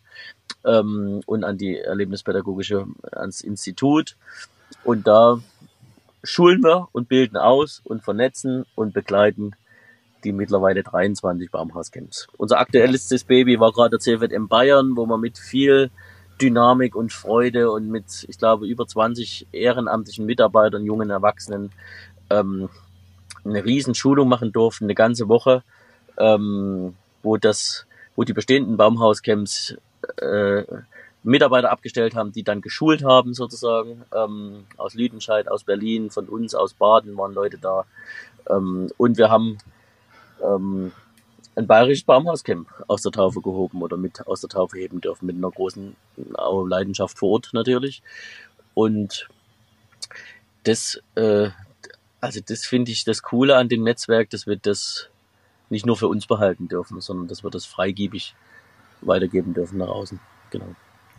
ähm, und an die Erlebnispädagogische, ans Institut. Und da schulen wir und bilden aus und vernetzen und begleiten die mittlerweile dreiundzwanzig Baumhauscamps. Unser aktuellstes Baby war gerade der C V M Bayern, wo wir mit viel Dynamik und Freude und mit, ich glaube, über zwanzig ehrenamtlichen Mitarbeitern, jungen Erwachsenen, ähm, eine riesen Schulung machen durften, eine ganze Woche, ähm, wo das, wo die bestehenden Baumhauscamps äh, Mitarbeiter abgestellt haben, die dann geschult haben sozusagen, ähm, aus Lüdenscheid, aus Berlin, von uns, aus Baden waren Leute da, ähm, und wir haben ähm, ein bayerisches Baumhauscamp aus der Taufe gehoben oder mit aus der Taufe heben dürfen, mit einer großen Leidenschaft vor Ort natürlich. Und das, äh, also das finde ich das Coole an dem Netzwerk, dass wir das nicht nur für uns behalten dürfen, sondern dass wir das freigebig weitergeben dürfen nach außen. Genau.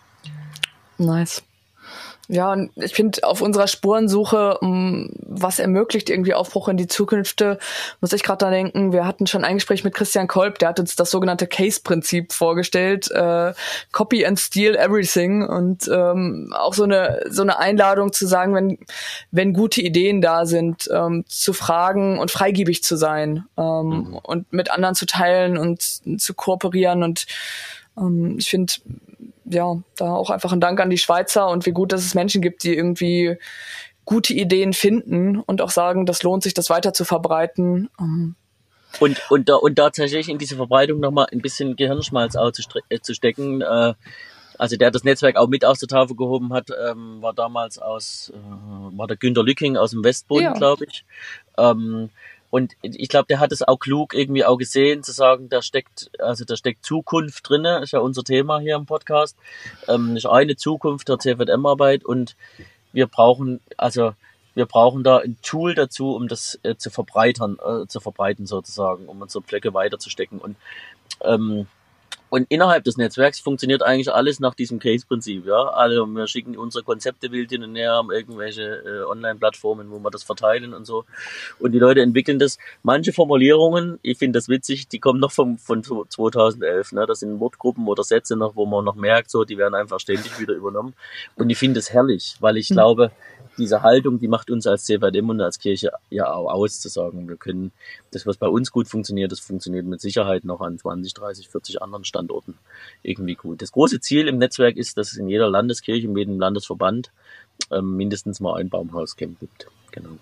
Nice. Ja, und ich finde, auf unserer Spurensuche, was ermöglicht irgendwie Aufbruch in die Zukunft, muss ich gerade da denken, wir hatten schon ein Gespräch mit Christian Kolb, der hat uns das sogenannte Case-Prinzip vorgestellt, äh, Copy and Steal Everything, und ähm, auch so eine so eine Einladung zu sagen, wenn wenn gute Ideen da sind, ähm, zu fragen und freigebig zu sein, ähm, mhm. und mit anderen zu teilen und zu kooperieren. Und ähm, ich finde, ja, da auch einfach ein Dank an die Schweizer und wie gut, dass es Menschen gibt, die irgendwie gute Ideen finden und auch sagen, das lohnt sich, das weiter zu verbreiten. Und, und, da, und tatsächlich in diese Verbreitung nochmal ein bisschen Gehirnschmalz auch zu, äh, zu stecken. Äh, also der das Netzwerk auch mit aus der Taufe gehoben hat, ähm, war damals aus, äh, war der Günter Lücking aus dem Westbund, ja. glaube ich. Ähm, Und ich glaube, der hat es auch klug irgendwie auch gesehen, zu sagen, da steckt, also da steckt Zukunft drinne, ist ja unser Thema hier im Podcast. Ähm, ist eine Zukunft der C V M-Arbeit, und wir brauchen, also wir brauchen da ein Tool dazu, um das äh, zu verbreitern, äh, zu verbreiten sozusagen, um unsere Pflöcke weiterzustecken. Und ähm, Und innerhalb des Netzwerks funktioniert eigentlich alles nach diesem Case-Prinzip, ja. Also wir schicken unsere Konzepte wild hin und her, haben irgendwelche äh, Online-Plattformen, wo wir das verteilen und so. Und die Leute entwickeln das. Manche Formulierungen, ich finde das witzig, die kommen noch vom, von zweitausendelf, ne. Das sind Wortgruppen oder Sätze noch, wo man noch merkt, so, die werden einfach ständig wieder übernommen. Und ich finde es herrlich, weil ich mhm. glaube, diese Haltung, die macht uns als C V M und als Kirche ja auch aus, zu sagen, wir können das, was bei uns gut funktioniert, das funktioniert mit Sicherheit noch an zwanzig, dreißig, vierzig anderen Standorten irgendwie gut. Das große Ziel im Netzwerk ist, dass es in jeder Landeskirche, in jedem Landesverband ähm, mindestens mal ein Baumhauscamp gibt. Genau.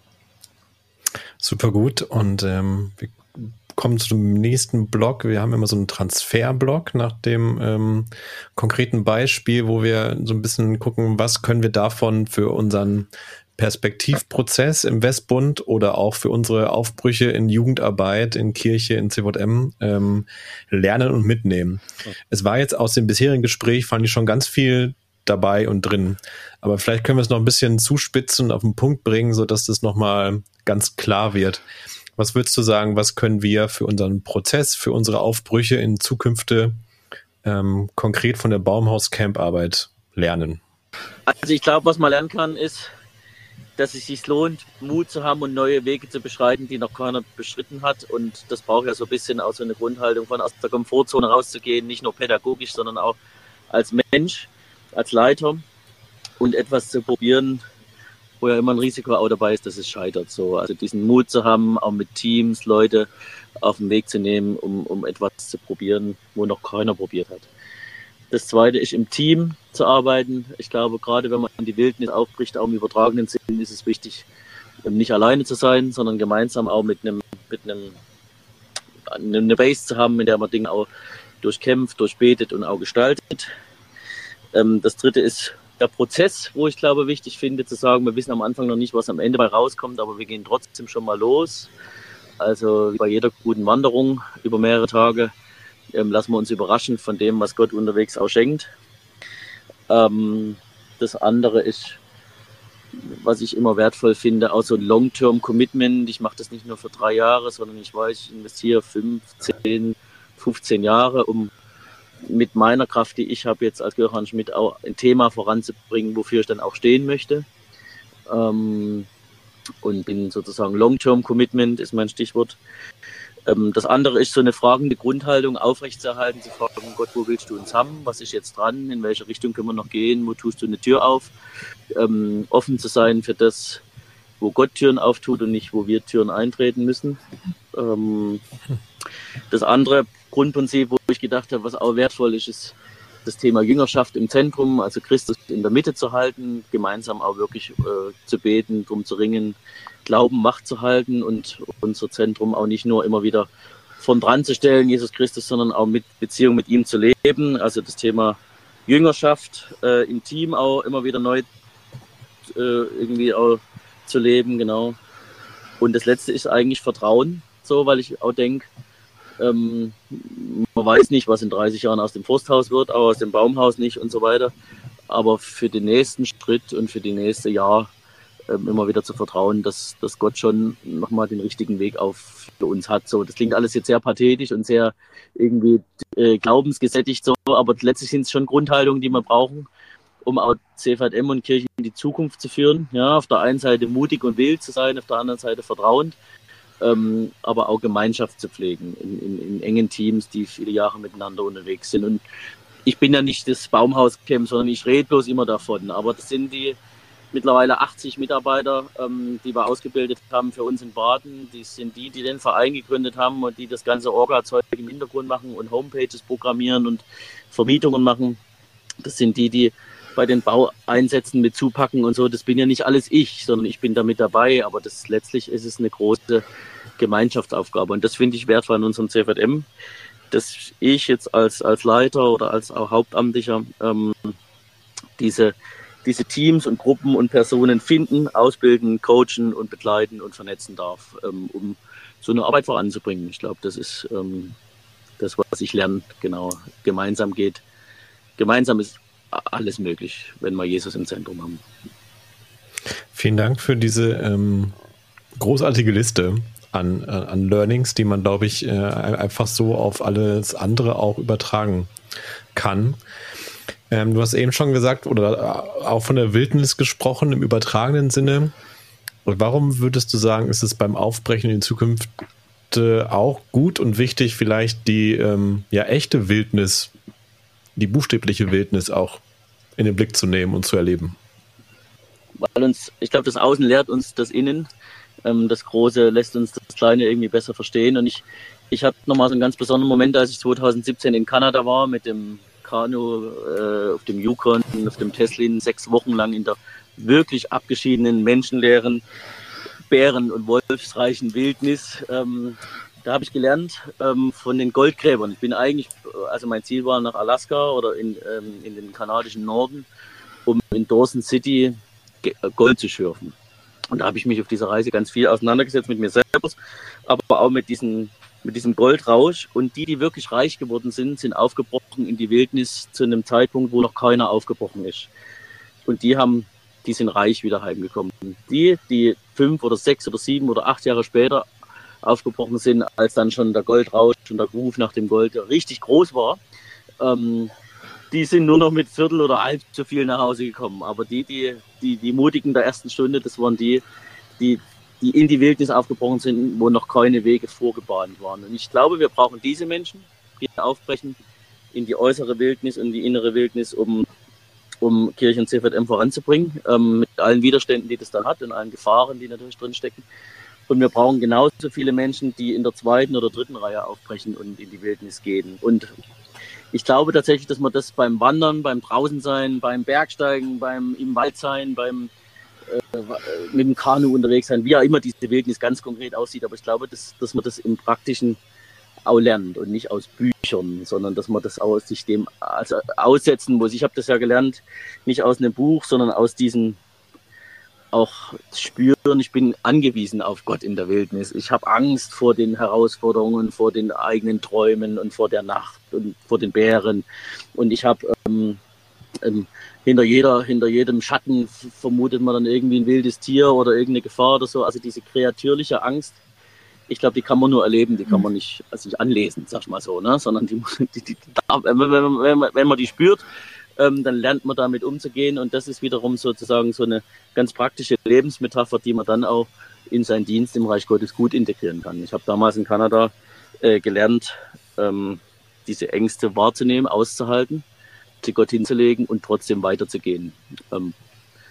Super gut. Und ähm, wir kommen zu dem nächsten Block. Wir haben immer so einen Transferblock nach dem ähm, konkreten Beispiel, wo wir so ein bisschen gucken, was können wir davon für unseren Perspektivprozess im Westbund oder auch für unsere Aufbrüche in Jugendarbeit, in Kirche, in C V M ähm, lernen und mitnehmen. Okay. Es war jetzt aus dem bisherigen Gespräch, fand ich schon ganz viel dabei und drin. Aber vielleicht können wir es noch ein bisschen zuspitzen und auf den Punkt bringen, sodass das nochmal ganz klar wird. Was würdest du sagen, was können wir für unseren Prozess, für unsere Aufbrüche in Zukünfte ähm, konkret von der Baumhaus-Camp-Arbeit lernen? Also ich glaube, was man lernen kann, ist, dass es sich lohnt, Mut zu haben und neue Wege zu beschreiten, die noch keiner beschritten hat. Und das braucht ja so ein bisschen auch so eine Grundhaltung, von aus der Komfortzone rauszugehen, nicht nur pädagogisch, sondern auch als Mensch, als Leiter, und etwas zu probieren, wo ja immer ein Risiko auch dabei ist, dass es scheitert. So, also diesen Mut zu haben, auch mit Teams Leute auf den Weg zu nehmen, um, um etwas zu probieren, wo noch keiner probiert hat. Das Zweite ist, im Team zu arbeiten. Ich glaube, gerade wenn man in die Wildnis aufbricht, auch im übertragenen Sinn, ist es wichtig, nicht alleine zu sein, sondern gemeinsam auch mit einem, mit einem, eine Base zu haben, in der man Dinge auch durchkämpft, durchbetet und auch gestaltet. Das Dritte ist der Prozess, wo ich glaube, wichtig finde, zu sagen, wir wissen am Anfang noch nicht, was am Ende bei rauskommt, aber wir gehen trotzdem schon mal los. Also bei jeder guten Wanderung über mehrere Tage ähm, lassen wir uns überraschen von dem, was Gott unterwegs auch schenkt. Ähm, das andere ist, was ich immer wertvoll finde, auch so ein Long-Term-Commitment. Ich mache das nicht nur für drei Jahre, sondern ich weiß, ich investiere fünf, zehn, fünfzehn Jahre, um mit meiner Kraft, die ich habe jetzt als Göran Schmidt, auch ein Thema voranzubringen, wofür ich dann auch stehen möchte. Ähm, und bin sozusagen Long-Term-Commitment ist mein Stichwort. Ähm, das andere ist so eine fragende Grundhaltung aufrechtzuerhalten, zu fragen, Gott, wo willst du uns haben? Was ist jetzt dran? In welche Richtung können wir noch gehen? Wo tust du eine Tür auf? Ähm, offen zu sein für das, wo Gott Türen auftut und nicht, wo wir Türen eintreten müssen. Ähm, das andere Grundprinzip, wo ich gedacht habe, was auch wertvoll ist, ist das Thema Jüngerschaft im Zentrum, also Christus in der Mitte zu halten, gemeinsam auch wirklich äh, zu beten, drum zu ringen, Glauben wach zu halten und unser Zentrum auch nicht nur immer wieder von dran zu stellen, Jesus Christus, sondern auch mit Beziehung mit ihm zu leben. Also das Thema Jüngerschaft äh, im Team auch immer wieder neu äh, irgendwie auch zu leben, genau. Und das Letzte ist eigentlich Vertrauen, so, weil ich auch denke, ähm, man weiß nicht, was in dreißig Jahren aus dem Forsthaus wird, aber aus dem Baumhaus nicht und so weiter. Aber für den nächsten Schritt und für die nächste Jahr ähm, immer wieder zu vertrauen, dass, dass Gott schon nochmal den richtigen Weg auf für uns hat. So, das klingt alles jetzt sehr pathetisch und sehr irgendwie äh, glaubensgesättigt, so, aber letztlich sind es schon Grundhaltungen, die wir brauchen, um auch C V M und Kirchen in die Zukunft zu führen. Ja, auf der einen Seite mutig und wild zu sein, auf der anderen Seite vertrauend. Ähm, aber auch Gemeinschaft zu pflegen in, in, in engen Teams, die viele Jahre miteinander unterwegs sind. Und ich bin ja nicht das Baumhauscamp, sondern ich rede bloß immer davon. Aber das sind die mittlerweile achtzig Mitarbeiter, ähm, die wir ausgebildet haben für uns in Baden. Die sind die, die den Verein gegründet haben und die das ganze Orga-Zeug im Hintergrund machen und Homepages programmieren und Vermietungen machen. Das sind die, die bei den Baueinsätzen mit zupacken und so. Das bin ja nicht alles ich, sondern ich bin da mit dabei. Aber das letztlich ist es eine große Gemeinschaftsaufgabe. Und das finde ich wertvoll an unserem C V M, dass ich jetzt als, als Leiter oder als auch Hauptamtlicher ähm, diese, diese Teams und Gruppen und Personen finden, ausbilden, coachen und begleiten und vernetzen darf, ähm, um so eine Arbeit voranzubringen. Ich glaube, das ist ähm, das, was ich lerne. Genau, gemeinsam geht. Gemeinsam ist alles möglich, wenn wir Jesus im Zentrum haben. Vielen Dank für diese ähm, großartige Liste an, äh, an Learnings, die man, glaube ich, äh, einfach so auf alles andere auch übertragen kann. Ähm, du hast eben schon gesagt, oder auch von der Wildnis gesprochen, im übertragenen Sinne. Und warum würdest du sagen, ist es beim Aufbrechen in Zukunft äh, auch gut und wichtig, vielleicht die ähm, ja echte Wildnis, die buchstäbliche Wildnis auch in den Blick zu nehmen und zu erleben? Weil uns, ich glaube, das Außen lehrt uns das Innen. Ähm, das Große lässt uns das Kleine irgendwie besser verstehen. Und ich, ich hatte nochmal so einen ganz besonderen Moment, als ich zwanzig siebzehn in Kanada war, mit dem Kanu äh, auf dem Yukon, auf dem Teslin, sechs Wochen lang in der wirklich abgeschiedenen, menschenleeren, bären- und wolfsreichen Wildnis. Ähm, Da habe ich gelernt ähm, von den Goldgräbern. Ich bin eigentlich, also mein Ziel war nach Alaska oder in, ähm, in den kanadischen Norden, um in Dawson City Gold zu schürfen. Und da habe ich mich auf dieser Reise ganz viel auseinandergesetzt mit mir selbst, aber auch mit, diesen, mit diesem Goldrausch. Und die, die wirklich reich geworden sind, sind aufgebrochen in die Wildnis zu einem Zeitpunkt, wo noch keiner aufgebrochen ist. Und die haben, die sind reich wieder heimgekommen. Die, die fünf oder sechs oder sieben oder acht Jahre später aufgebrochen sind, als dann schon der Goldrausch und der Ruf nach dem Gold richtig groß war, ähm, die sind nur noch mit Viertel oder halb so viel nach Hause gekommen. Aber die, die, die, die Mutigen der ersten Stunde, das waren die, die, die in die Wildnis aufgebrochen sind, wo noch keine Wege vorgebahnt waren. Und ich glaube, wir brauchen diese Menschen, die aufbrechen in die äußere Wildnis und die innere Wildnis, um, um Kirche und C V M voranzubringen, ähm, mit allen Widerständen, die das dann hat und allen Gefahren, die natürlich drinstecken. Und wir brauchen genauso viele Menschen, die in der zweiten oder dritten Reihe aufbrechen und in die Wildnis gehen. Und ich glaube tatsächlich, dass man das beim Wandern, beim Draußensein, beim Bergsteigen, beim im Wald sein, beim äh, mit dem Kanu unterwegs sein, wie auch immer diese Wildnis ganz konkret aussieht. Aber ich glaube, dass, dass man das im Praktischen auch lernt und nicht aus Büchern, sondern dass man das aus sich dem also aussetzen muss. Ich habe das ja gelernt, nicht aus einem Buch, sondern aus diesen auch spüren, ich bin angewiesen auf Gott in der Wildnis. Ich habe Angst vor den Herausforderungen, vor den eigenen Träumen und vor der Nacht und vor den Bären. Und ich habe ähm, ähm, hinter jeder, hinter jedem Schatten vermutet man dann irgendwie ein wildes Tier oder irgendeine Gefahr oder so. Also diese kreatürliche Angst, ich glaube, die kann man nur erleben, die kann man nicht also nicht anlesen, sag ich mal so, ne? Sondern die, die, die, die wenn, wenn, wenn, wenn man die spürt, Ähm, dann lernt man damit umzugehen und das ist wiederum sozusagen so eine ganz praktische Lebensmetapher, die man dann auch in seinen Dienst im Reich Gottes gut integrieren kann. Ich habe damals in Kanada äh, gelernt, ähm, diese Ängste wahrzunehmen, auszuhalten, zu Gott hinzulegen und trotzdem weiterzugehen. Ähm,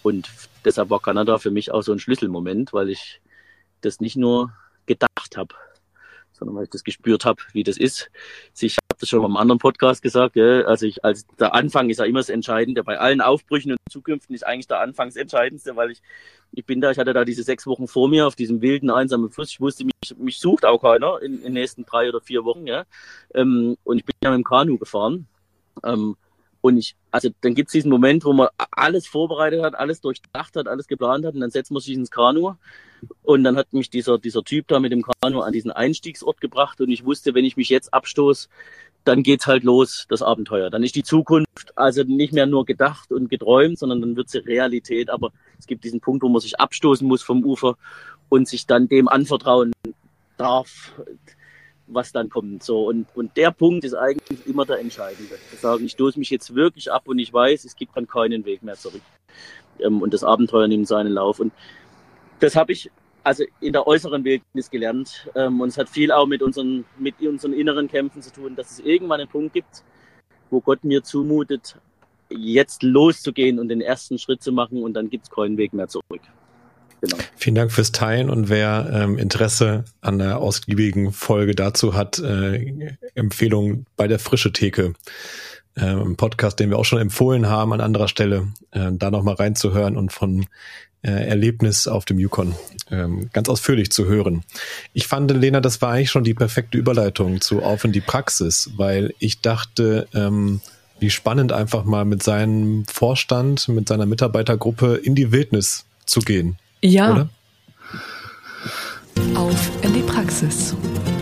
Und deshalb war Kanada für mich auch so ein Schlüsselmoment, weil ich das nicht nur gedacht habe, sondern weil ich das gespürt habe, wie das ist. Ich habe das schon mal im anderen Podcast gesagt, ja, also ich, als der Anfang ist ja immer das Entscheidende. Bei allen Aufbrüchen und Zukünften ist eigentlich der Anfang das Entscheidendste, weil ich, ich bin da, ich hatte da diese sechs Wochen vor mir auf diesem wilden, einsamen Fluss. Ich wusste, mich, mich sucht auch keiner in, in den nächsten drei oder vier Wochen, ja. Ähm, und ich bin ja mit dem Kanu gefahren. Ähm, Und ich, also dann gibt's diesen Moment, wo man alles vorbereitet hat, alles durchdacht hat, alles geplant hat und dann setzt man sich ins Kanu und dann hat mich dieser dieser Typ da mit dem Kanu an diesen Einstiegsort gebracht und ich wusste, wenn ich mich jetzt abstoße, dann geht's halt los, das Abenteuer. Dann ist die Zukunft also nicht mehr nur gedacht und geträumt, sondern dann wird sie Realität. Aber es gibt diesen Punkt, wo man sich abstoßen muss vom Ufer und sich dann dem anvertrauen darf, was dann kommt. So. Und, und der Punkt ist eigentlich immer der entscheidende. Zu sagen, ich stoße mich jetzt wirklich ab und ich weiß, es gibt dann keinen Weg mehr zurück. Ähm, und das Abenteuer nimmt seinen Lauf. Und das habe ich also in der äußeren Wildnis gelernt. Ähm, und es hat viel auch mit unseren, mit unseren inneren Kämpfen zu tun, dass es irgendwann einen Punkt gibt, wo Gott mir zumutet, jetzt loszugehen und den ersten Schritt zu machen und dann gibt es keinen Weg mehr zurück. Genau. Vielen Dank fürs Teilen und wer ähm, Interesse an der ausgiebigen Folge dazu hat, äh, Empfehlung bei der Frische Theke, äh, ein Podcast, den wir auch schon empfohlen haben an anderer Stelle, äh, da nochmal reinzuhören und von äh, Erlebnis auf dem Yukon ähm, ganz ausführlich zu hören. Ich fand, Lena, das war eigentlich schon die perfekte Überleitung zu Auf in die Praxis, weil ich dachte, ähm, wie spannend einfach mal mit seinem Vorstand, mit seiner Mitarbeitergruppe in die Wildnis zu gehen. Ja. Oder? Auf in die Praxis.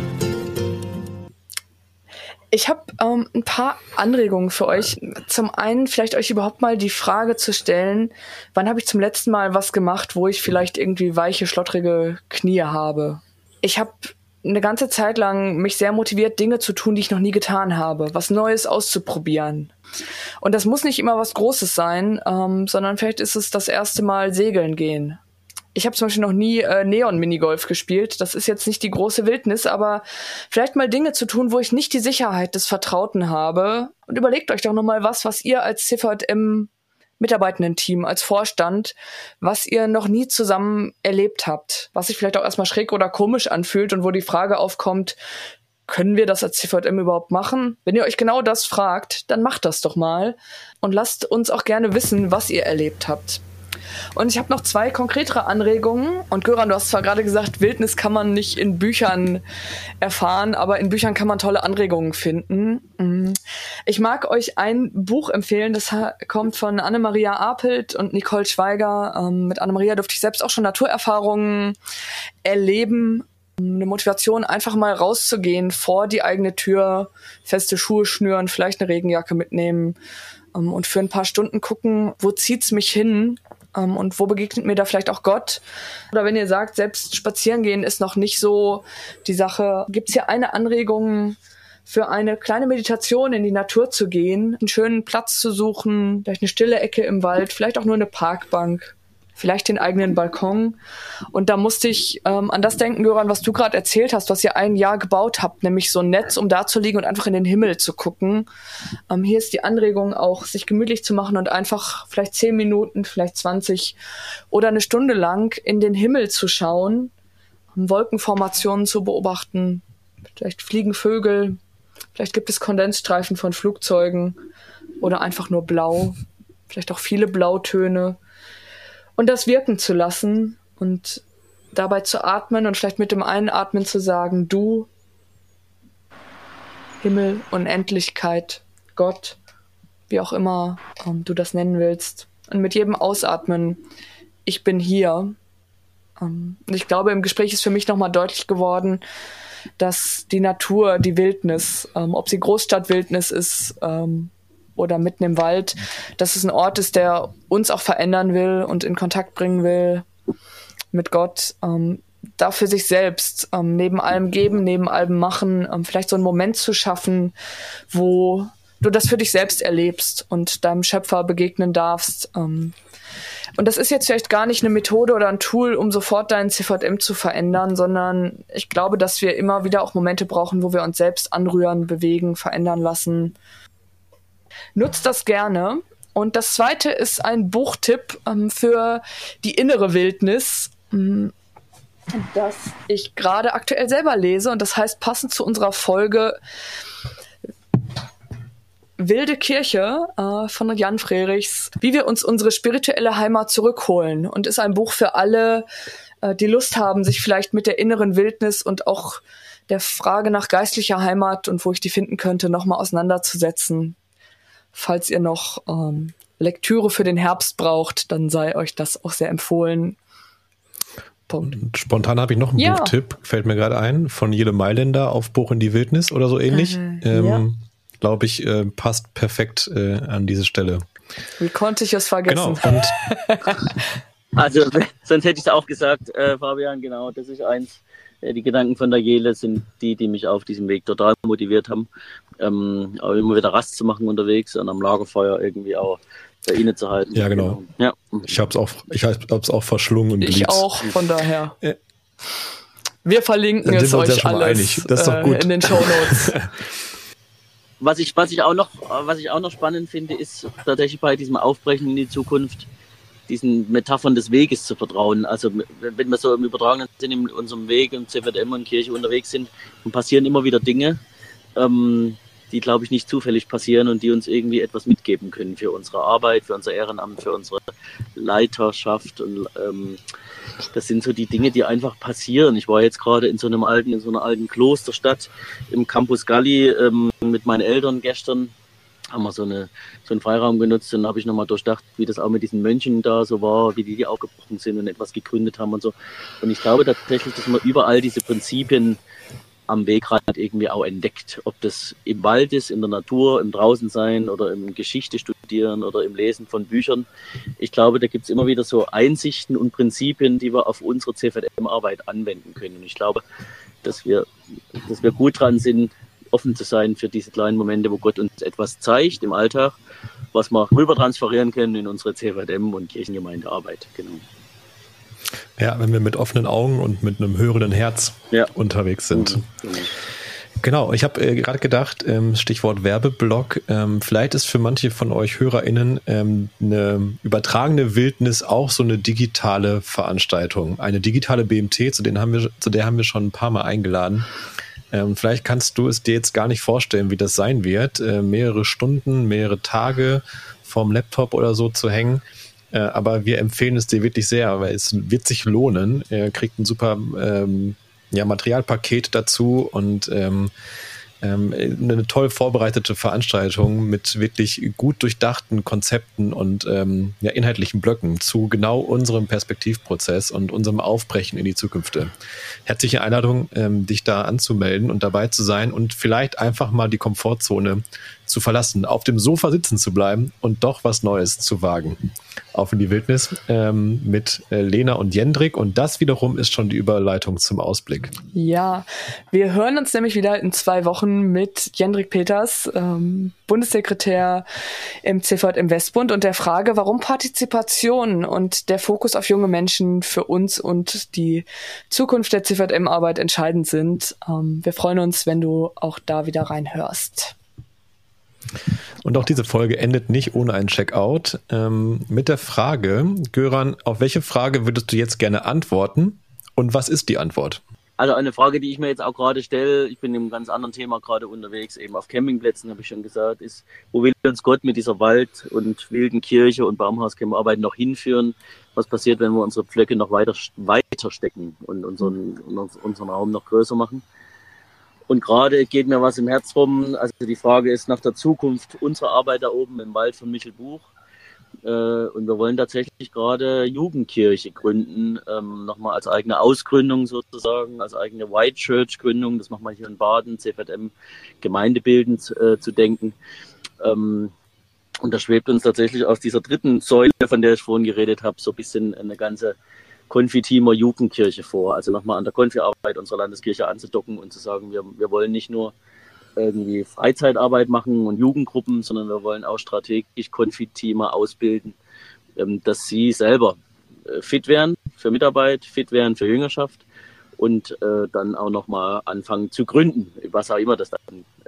Ich habe ähm, ein paar Anregungen für euch. Zum einen vielleicht euch überhaupt mal die Frage zu stellen, wann habe ich zum letzten Mal was gemacht, wo ich vielleicht irgendwie weiche, schlottrige Knie habe? Ich habe eine ganze Zeit lang mich sehr motiviert, Dinge zu tun, die ich noch nie getan habe, was Neues auszuprobieren. Und das muss nicht immer was Großes sein, ähm, sondern vielleicht ist es das erste Mal segeln gehen. Ich habe zum Beispiel noch nie äh, Neon-Minigolf gespielt. Das ist jetzt nicht die große Wildnis, aber vielleicht mal Dinge zu tun, wo ich nicht die Sicherheit des Vertrauten habe. Und überlegt euch doch nochmal was, was ihr als C V J M-Mitarbeitenden-Team, als Vorstand, was ihr noch nie zusammen erlebt habt. Was sich vielleicht auch erstmal schräg oder komisch anfühlt und wo die Frage aufkommt, können wir das als C V J M überhaupt machen? Wenn ihr euch genau das fragt, dann macht das doch mal. Und lasst uns auch gerne wissen, was ihr erlebt habt. Und ich habe noch zwei konkretere Anregungen. Und Göran, du hast zwar gerade gesagt, Wildnis kann man nicht in Büchern erfahren, aber in Büchern kann man tolle Anregungen finden. Ich mag euch ein Buch empfehlen, das kommt von Anne-Maria Apelt und Nicole Schweiger. Mit Anne-Maria durfte ich selbst auch schon Naturerfahrungen erleben. Eine Motivation, einfach mal rauszugehen, vor die eigene Tür, feste Schuhe schnüren, vielleicht eine Regenjacke mitnehmen und für ein paar Stunden gucken, wo zieht's mich hin? Um, und wo begegnet mir da vielleicht auch Gott? Oder wenn ihr sagt, selbst spazieren gehen ist noch nicht so die Sache, gibt's hier eine Anregung für eine kleine Meditation in die Natur zu gehen, einen schönen Platz zu suchen, vielleicht eine stille Ecke im Wald, vielleicht auch nur eine Parkbank, vielleicht den eigenen Balkon. Und da musste ich ähm, an das denken, Göran, was du gerade erzählt hast, was ihr ein Jahr gebaut habt, nämlich so ein Netz, um da zu liegen und einfach in den Himmel zu gucken. Ähm, hier ist die Anregung auch, sich gemütlich zu machen und einfach vielleicht zehn Minuten, vielleicht zwanzig oder eine Stunde lang in den Himmel zu schauen, Wolkenformationen zu beobachten. Vielleicht fliegen Vögel, vielleicht gibt es Kondensstreifen von Flugzeugen oder einfach nur blau, vielleicht auch viele Blautöne. Und das wirken zu lassen und dabei zu atmen und vielleicht mit dem Einatmen zu sagen, du, Himmel, Unendlichkeit, Gott, wie auch immer ähm, du das nennen willst. Und mit jedem Ausatmen, ich bin hier. Ähm, und ich glaube, im Gespräch ist für mich nochmal deutlich geworden, dass die Natur, die Wildnis, ähm, ob sie Großstadtwildnis ist, ähm, oder mitten im Wald, dass es ein Ort ist, der uns auch verändern will und in Kontakt bringen will mit Gott, ähm, da für sich selbst, ähm, neben allem Geben, neben allem Machen, ähm, vielleicht so einen Moment zu schaffen, wo du das für dich selbst erlebst und deinem Schöpfer begegnen darfst. Ähm. Und das ist jetzt vielleicht gar nicht eine Methode oder ein Tool, um sofort deinen C V J M zu verändern, sondern ich glaube, dass wir immer wieder auch Momente brauchen, wo wir uns selbst anrühren, bewegen, verändern lassen. Nutzt das gerne Und das zweite ist ein Buchtipp ähm, für die innere Wildnis, ähm, das ich gerade aktuell selber lese. Und das heißt, passend zu unserer Folge Wilde Kirche äh, von Jan Frerichs, wie wir uns unsere spirituelle Heimat zurückholen. Und ist ein Buch für alle, äh, die Lust haben, sich vielleicht mit der inneren Wildnis und auch der Frage nach geistlicher Heimat und wo ich die finden könnte, nochmal auseinanderzusetzen. Falls ihr noch ähm, Lektüre für den Herbst braucht, dann sei euch das auch sehr empfohlen. Punkt. Spontan habe ich noch einen ja. Buchtipp, fällt mir gerade ein, von Jede Mailänder, Aufbruch in die Wildnis oder so ähnlich. Mhm, ähm, ja. Glaube ich, äh, passt perfekt äh, an diese Stelle. Wie konnte ich es vergessen? Genau. Und also, sonst hätte ich es auch gesagt, äh, Fabian, genau, das ist eins. Die Gedanken von der Jele sind die, die mich auf diesem Weg total motiviert haben, ähm, auch immer wieder Rast zu machen unterwegs und am Lagerfeuer irgendwie auch bei Ihnen zu halten. Ja, genau. Ja. Ich habe es auch, ich hab's auch verschlungen und geliebt. Ich auch, von daher. Ja. Wir verlinken es euch ja alles das ist doch gut. Äh, in den Shownotes. Was ich, was ich auch noch, was ich auch noch spannend finde, ist tatsächlich bei diesem Aufbrechen in die Zukunft, diesen Metaphern des Weges zu vertrauen. Also wenn wir so im übertragenen Sinne in unserem Weg im C V M und Kirche unterwegs sind, dann passieren immer wieder Dinge, ähm, die, glaube ich, nicht zufällig passieren und die uns irgendwie etwas mitgeben können für unsere Arbeit, für unser Ehrenamt, für unsere Leiterschaft. Und ähm, das sind so die Dinge, die einfach passieren. Ich war jetzt gerade in so einem alten, in so einer alten Klosterstadt im Campus Galli ähm, mit meinen Eltern gestern. Haben wir so, eine, so einen Freiraum genutzt und habe ich nochmal durchdacht, wie das auch mit diesen Mönchen da so war, wie die, die aufgebrochen sind und etwas gegründet haben und so. Und ich glaube tatsächlich, dass man überall diese Prinzipien am Wegrad irgendwie auch entdeckt. Ob das im Wald ist, in der Natur, im Draußensein oder im Geschichte studieren oder im Lesen von Büchern. Ich glaube, da gibt es immer wieder so Einsichten und Prinzipien, die wir auf unsere C V M-Arbeit anwenden können. Und ich glaube, dass wir, dass wir gut dran sind, offen zu sein für diese kleinen Momente, wo Gott uns etwas zeigt im Alltag, was wir rüber transferieren können in unsere C V M und Kirchengemeindearbeit. Genau. Ja, wenn wir mit offenen Augen und mit einem hörenden Herz ja. unterwegs sind. Mhm. Mhm. Genau, ich habe äh, gerade gedacht, ähm, Stichwort Werbeblock, ähm, vielleicht ist für manche von euch HörerInnen ähm, eine übertragene Wildnis auch so eine digitale Veranstaltung, eine digitale B M T, zu, denen haben wir, zu der haben wir schon ein paar Mal eingeladen. Ähm, vielleicht kannst du es dir jetzt gar nicht vorstellen, wie das sein wird, äh, mehrere Stunden, mehrere Tage vorm Laptop oder so zu hängen. Äh, aber wir empfehlen es dir wirklich sehr, weil es wird sich lohnen. Ihr kriegt ein super ähm, ja, Materialpaket dazu und ähm, ähm, eine toll vorbereitete Veranstaltung mit wirklich gut durchdachten Konzepten und ähm, ja, inhaltlichen Blöcken zu genau unserem Perspektivprozess und unserem Aufbrechen in die Zukunft. Herzliche Einladung, ähm, dich da anzumelden und dabei zu sein und vielleicht einfach mal die Komfortzone zu verlassen, auf dem Sofa sitzen zu bleiben und doch was Neues zu wagen. Auf in die Wildnis ähm, mit äh, Lena und Jendrik, und das wiederum ist schon die Überleitung zum Ausblick. Ja, wir hören uns nämlich wieder in zwei Wochen mit Jendrik Peters, ähm, Bundessekretär im C V M Westbund, und der Frage, warum Partizipation und der Fokus auf junge Menschen für uns und die Zukunft der C V M-Arbeit entscheidend sind. Ähm, wir freuen uns, wenn du auch da wieder reinhörst. Und auch diese Folge endet nicht ohne einen Checkout. Ähm, mit der Frage, Göran, auf welche Frage würdest du jetzt gerne antworten und was ist die Antwort? Also eine Frage, die ich mir jetzt auch gerade stelle, ich bin in einem ganz anderen Thema gerade unterwegs, eben auf Campingplätzen, habe ich schon gesagt, ist, wo will uns Gott mit dieser Wald- und wilden Kirche und Baumhauscamparbeit noch hinführen? Was passiert, wenn wir unsere Pflöcke noch weiter, weiter stecken und unseren, unseren Raum noch größer machen? Und gerade geht mir was im Herz rum. Also die Frage ist nach der Zukunft unserer Arbeit da oben im Wald von Michelbuch. Und wir wollen tatsächlich gerade Jugendkirche gründen, nochmal als eigene Ausgründung sozusagen, als eigene White Church Gründung. Das machen wir hier in Baden, C V M gemeindebildend zu denken. Und da schwebt uns tatsächlich aus dieser dritten Säule, von der ich vorhin geredet habe, so ein bisschen eine ganze Konfitimer Jugendkirche vor. Also nochmal an der Konfi-Arbeit unserer Landeskirche anzudocken und zu sagen, wir, wir wollen nicht nur irgendwie Freizeitarbeit machen und Jugendgruppen, sondern wir wollen auch strategisch Konfiteamer ausbilden, dass sie selber fit werden für Mitarbeit, fit werden für Jüngerschaft und äh, dann auch nochmal anfangen zu gründen, was auch immer das dann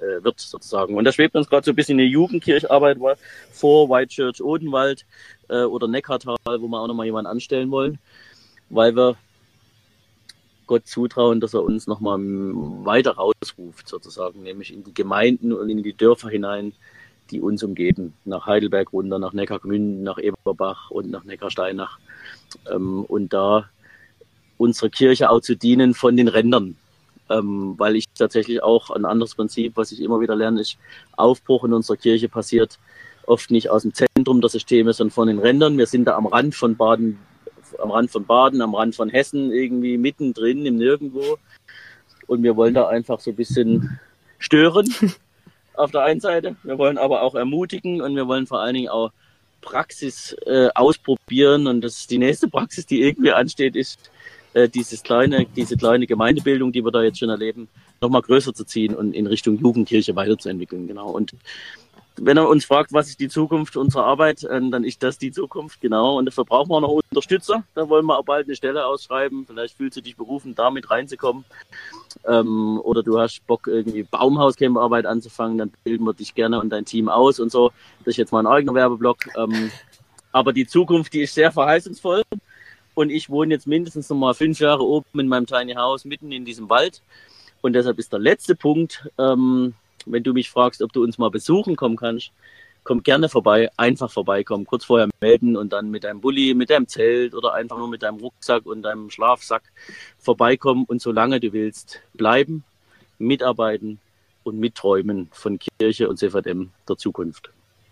äh, wird sozusagen. Und da schwebt uns gerade so ein bisschen eine Jugendkircharbeit vor, White Church Odenwald äh, oder Neckartal, wo wir auch nochmal jemanden anstellen wollen, weil wir Gott zutrauen, dass er uns nochmal weiter rausruft sozusagen, nämlich in die Gemeinden und in die Dörfer hinein, die uns umgeben, nach Heidelberg runter, nach Neckargmünden, nach Eberbach und nach Neckarsteinach ähm, und da unsere Kirche auch zu dienen von den Rändern. Ähm, weil ich tatsächlich auch ein anderes Prinzip, was ich immer wieder lerne, ist, Aufbruch in unserer Kirche passiert oft nicht aus dem Zentrum der Systeme, sondern von den Rändern. Wir sind da am Rand von Baden, am Rand von Baden, am Rand von Hessen, irgendwie mittendrin im Nirgendwo. Und wir wollen da einfach so ein bisschen stören auf der einen Seite. Wir wollen aber auch ermutigen und wir wollen vor allen Dingen auch Praxis äh, ausprobieren. Und das ist die nächste Praxis, die irgendwie ansteht, ist, dieses kleine, diese kleine Gemeindebildung, die wir da jetzt schon erleben, nochmal größer zu ziehen und in Richtung Jugendkirche weiterzuentwickeln. Genau. Und wenn er uns fragt, was ist die Zukunft unserer Arbeit, dann ist das die Zukunft, genau. Und dafür brauchen wir noch Unterstützer. Da wollen wir auch bald eine Stelle ausschreiben. Vielleicht fühlst du dich berufen, da mit reinzukommen. Ähm, oder du hast Bock, irgendwie Baumhauscamp-Arbeit anzufangen, dann bilden wir dich gerne und dein Team aus und so. Das ist jetzt mein eigener Werbeblock. Ähm, aber die Zukunft, die ist sehr verheißungsvoll. Und ich wohne jetzt mindestens noch mal fünf Jahre oben in meinem Tiny House mitten in diesem Wald. Und deshalb ist der letzte Punkt, ähm, wenn du mich fragst, ob du uns mal besuchen kommen kannst, komm gerne vorbei, einfach vorbeikommen, kurz vorher melden und dann mit deinem Bulli, mit deinem Zelt oder einfach nur mit deinem Rucksack und deinem Schlafsack vorbeikommen und solange du willst, bleiben, mitarbeiten und mitträumen von Kirche und C V M der Zukunft.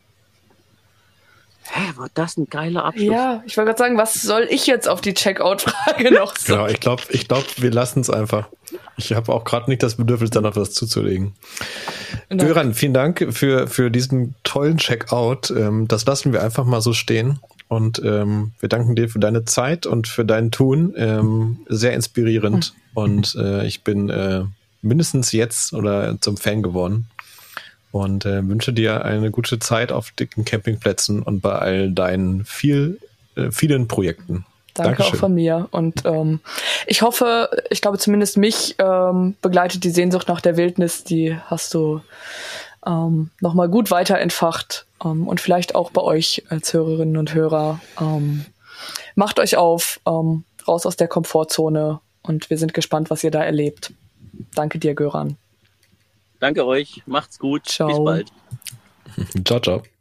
Hä, war das ein geiler Abschluss? Ja, ich wollte gerade sagen, was soll ich jetzt auf die Checkout-Frage noch sagen? Genau, ich glaube, ich glaub, wir lassen es einfach. Ich habe auch gerade nicht das Bedürfnis, da noch was zuzulegen. Genau. Göran, vielen Dank für, für diesen tollen Checkout. Ähm, das lassen wir einfach mal so stehen. Und ähm, wir danken dir für deine Zeit und für dein Tun. Ähm, sehr inspirierend. Mhm. Und äh, ich bin äh, mindestens jetzt oder zum Fan geworden. Und äh, wünsche dir eine gute Zeit auf dicken Campingplätzen und bei all deinen viel, äh, vielen Projekten. Danke Dankeschön. Auch von mir. Und ähm, ich hoffe, ich glaube zumindest mich ähm, begleitet die Sehnsucht nach der Wildnis, die hast du ähm, nochmal gut weiter entfacht. Ähm, und vielleicht auch bei euch als Hörerinnen und Hörer. Ähm, macht euch auf, ähm, raus aus der Komfortzone und wir sind gespannt, was ihr da erlebt. Danke dir, Göran. Danke euch, macht's gut, ciao. Bis bald. Ciao, ciao.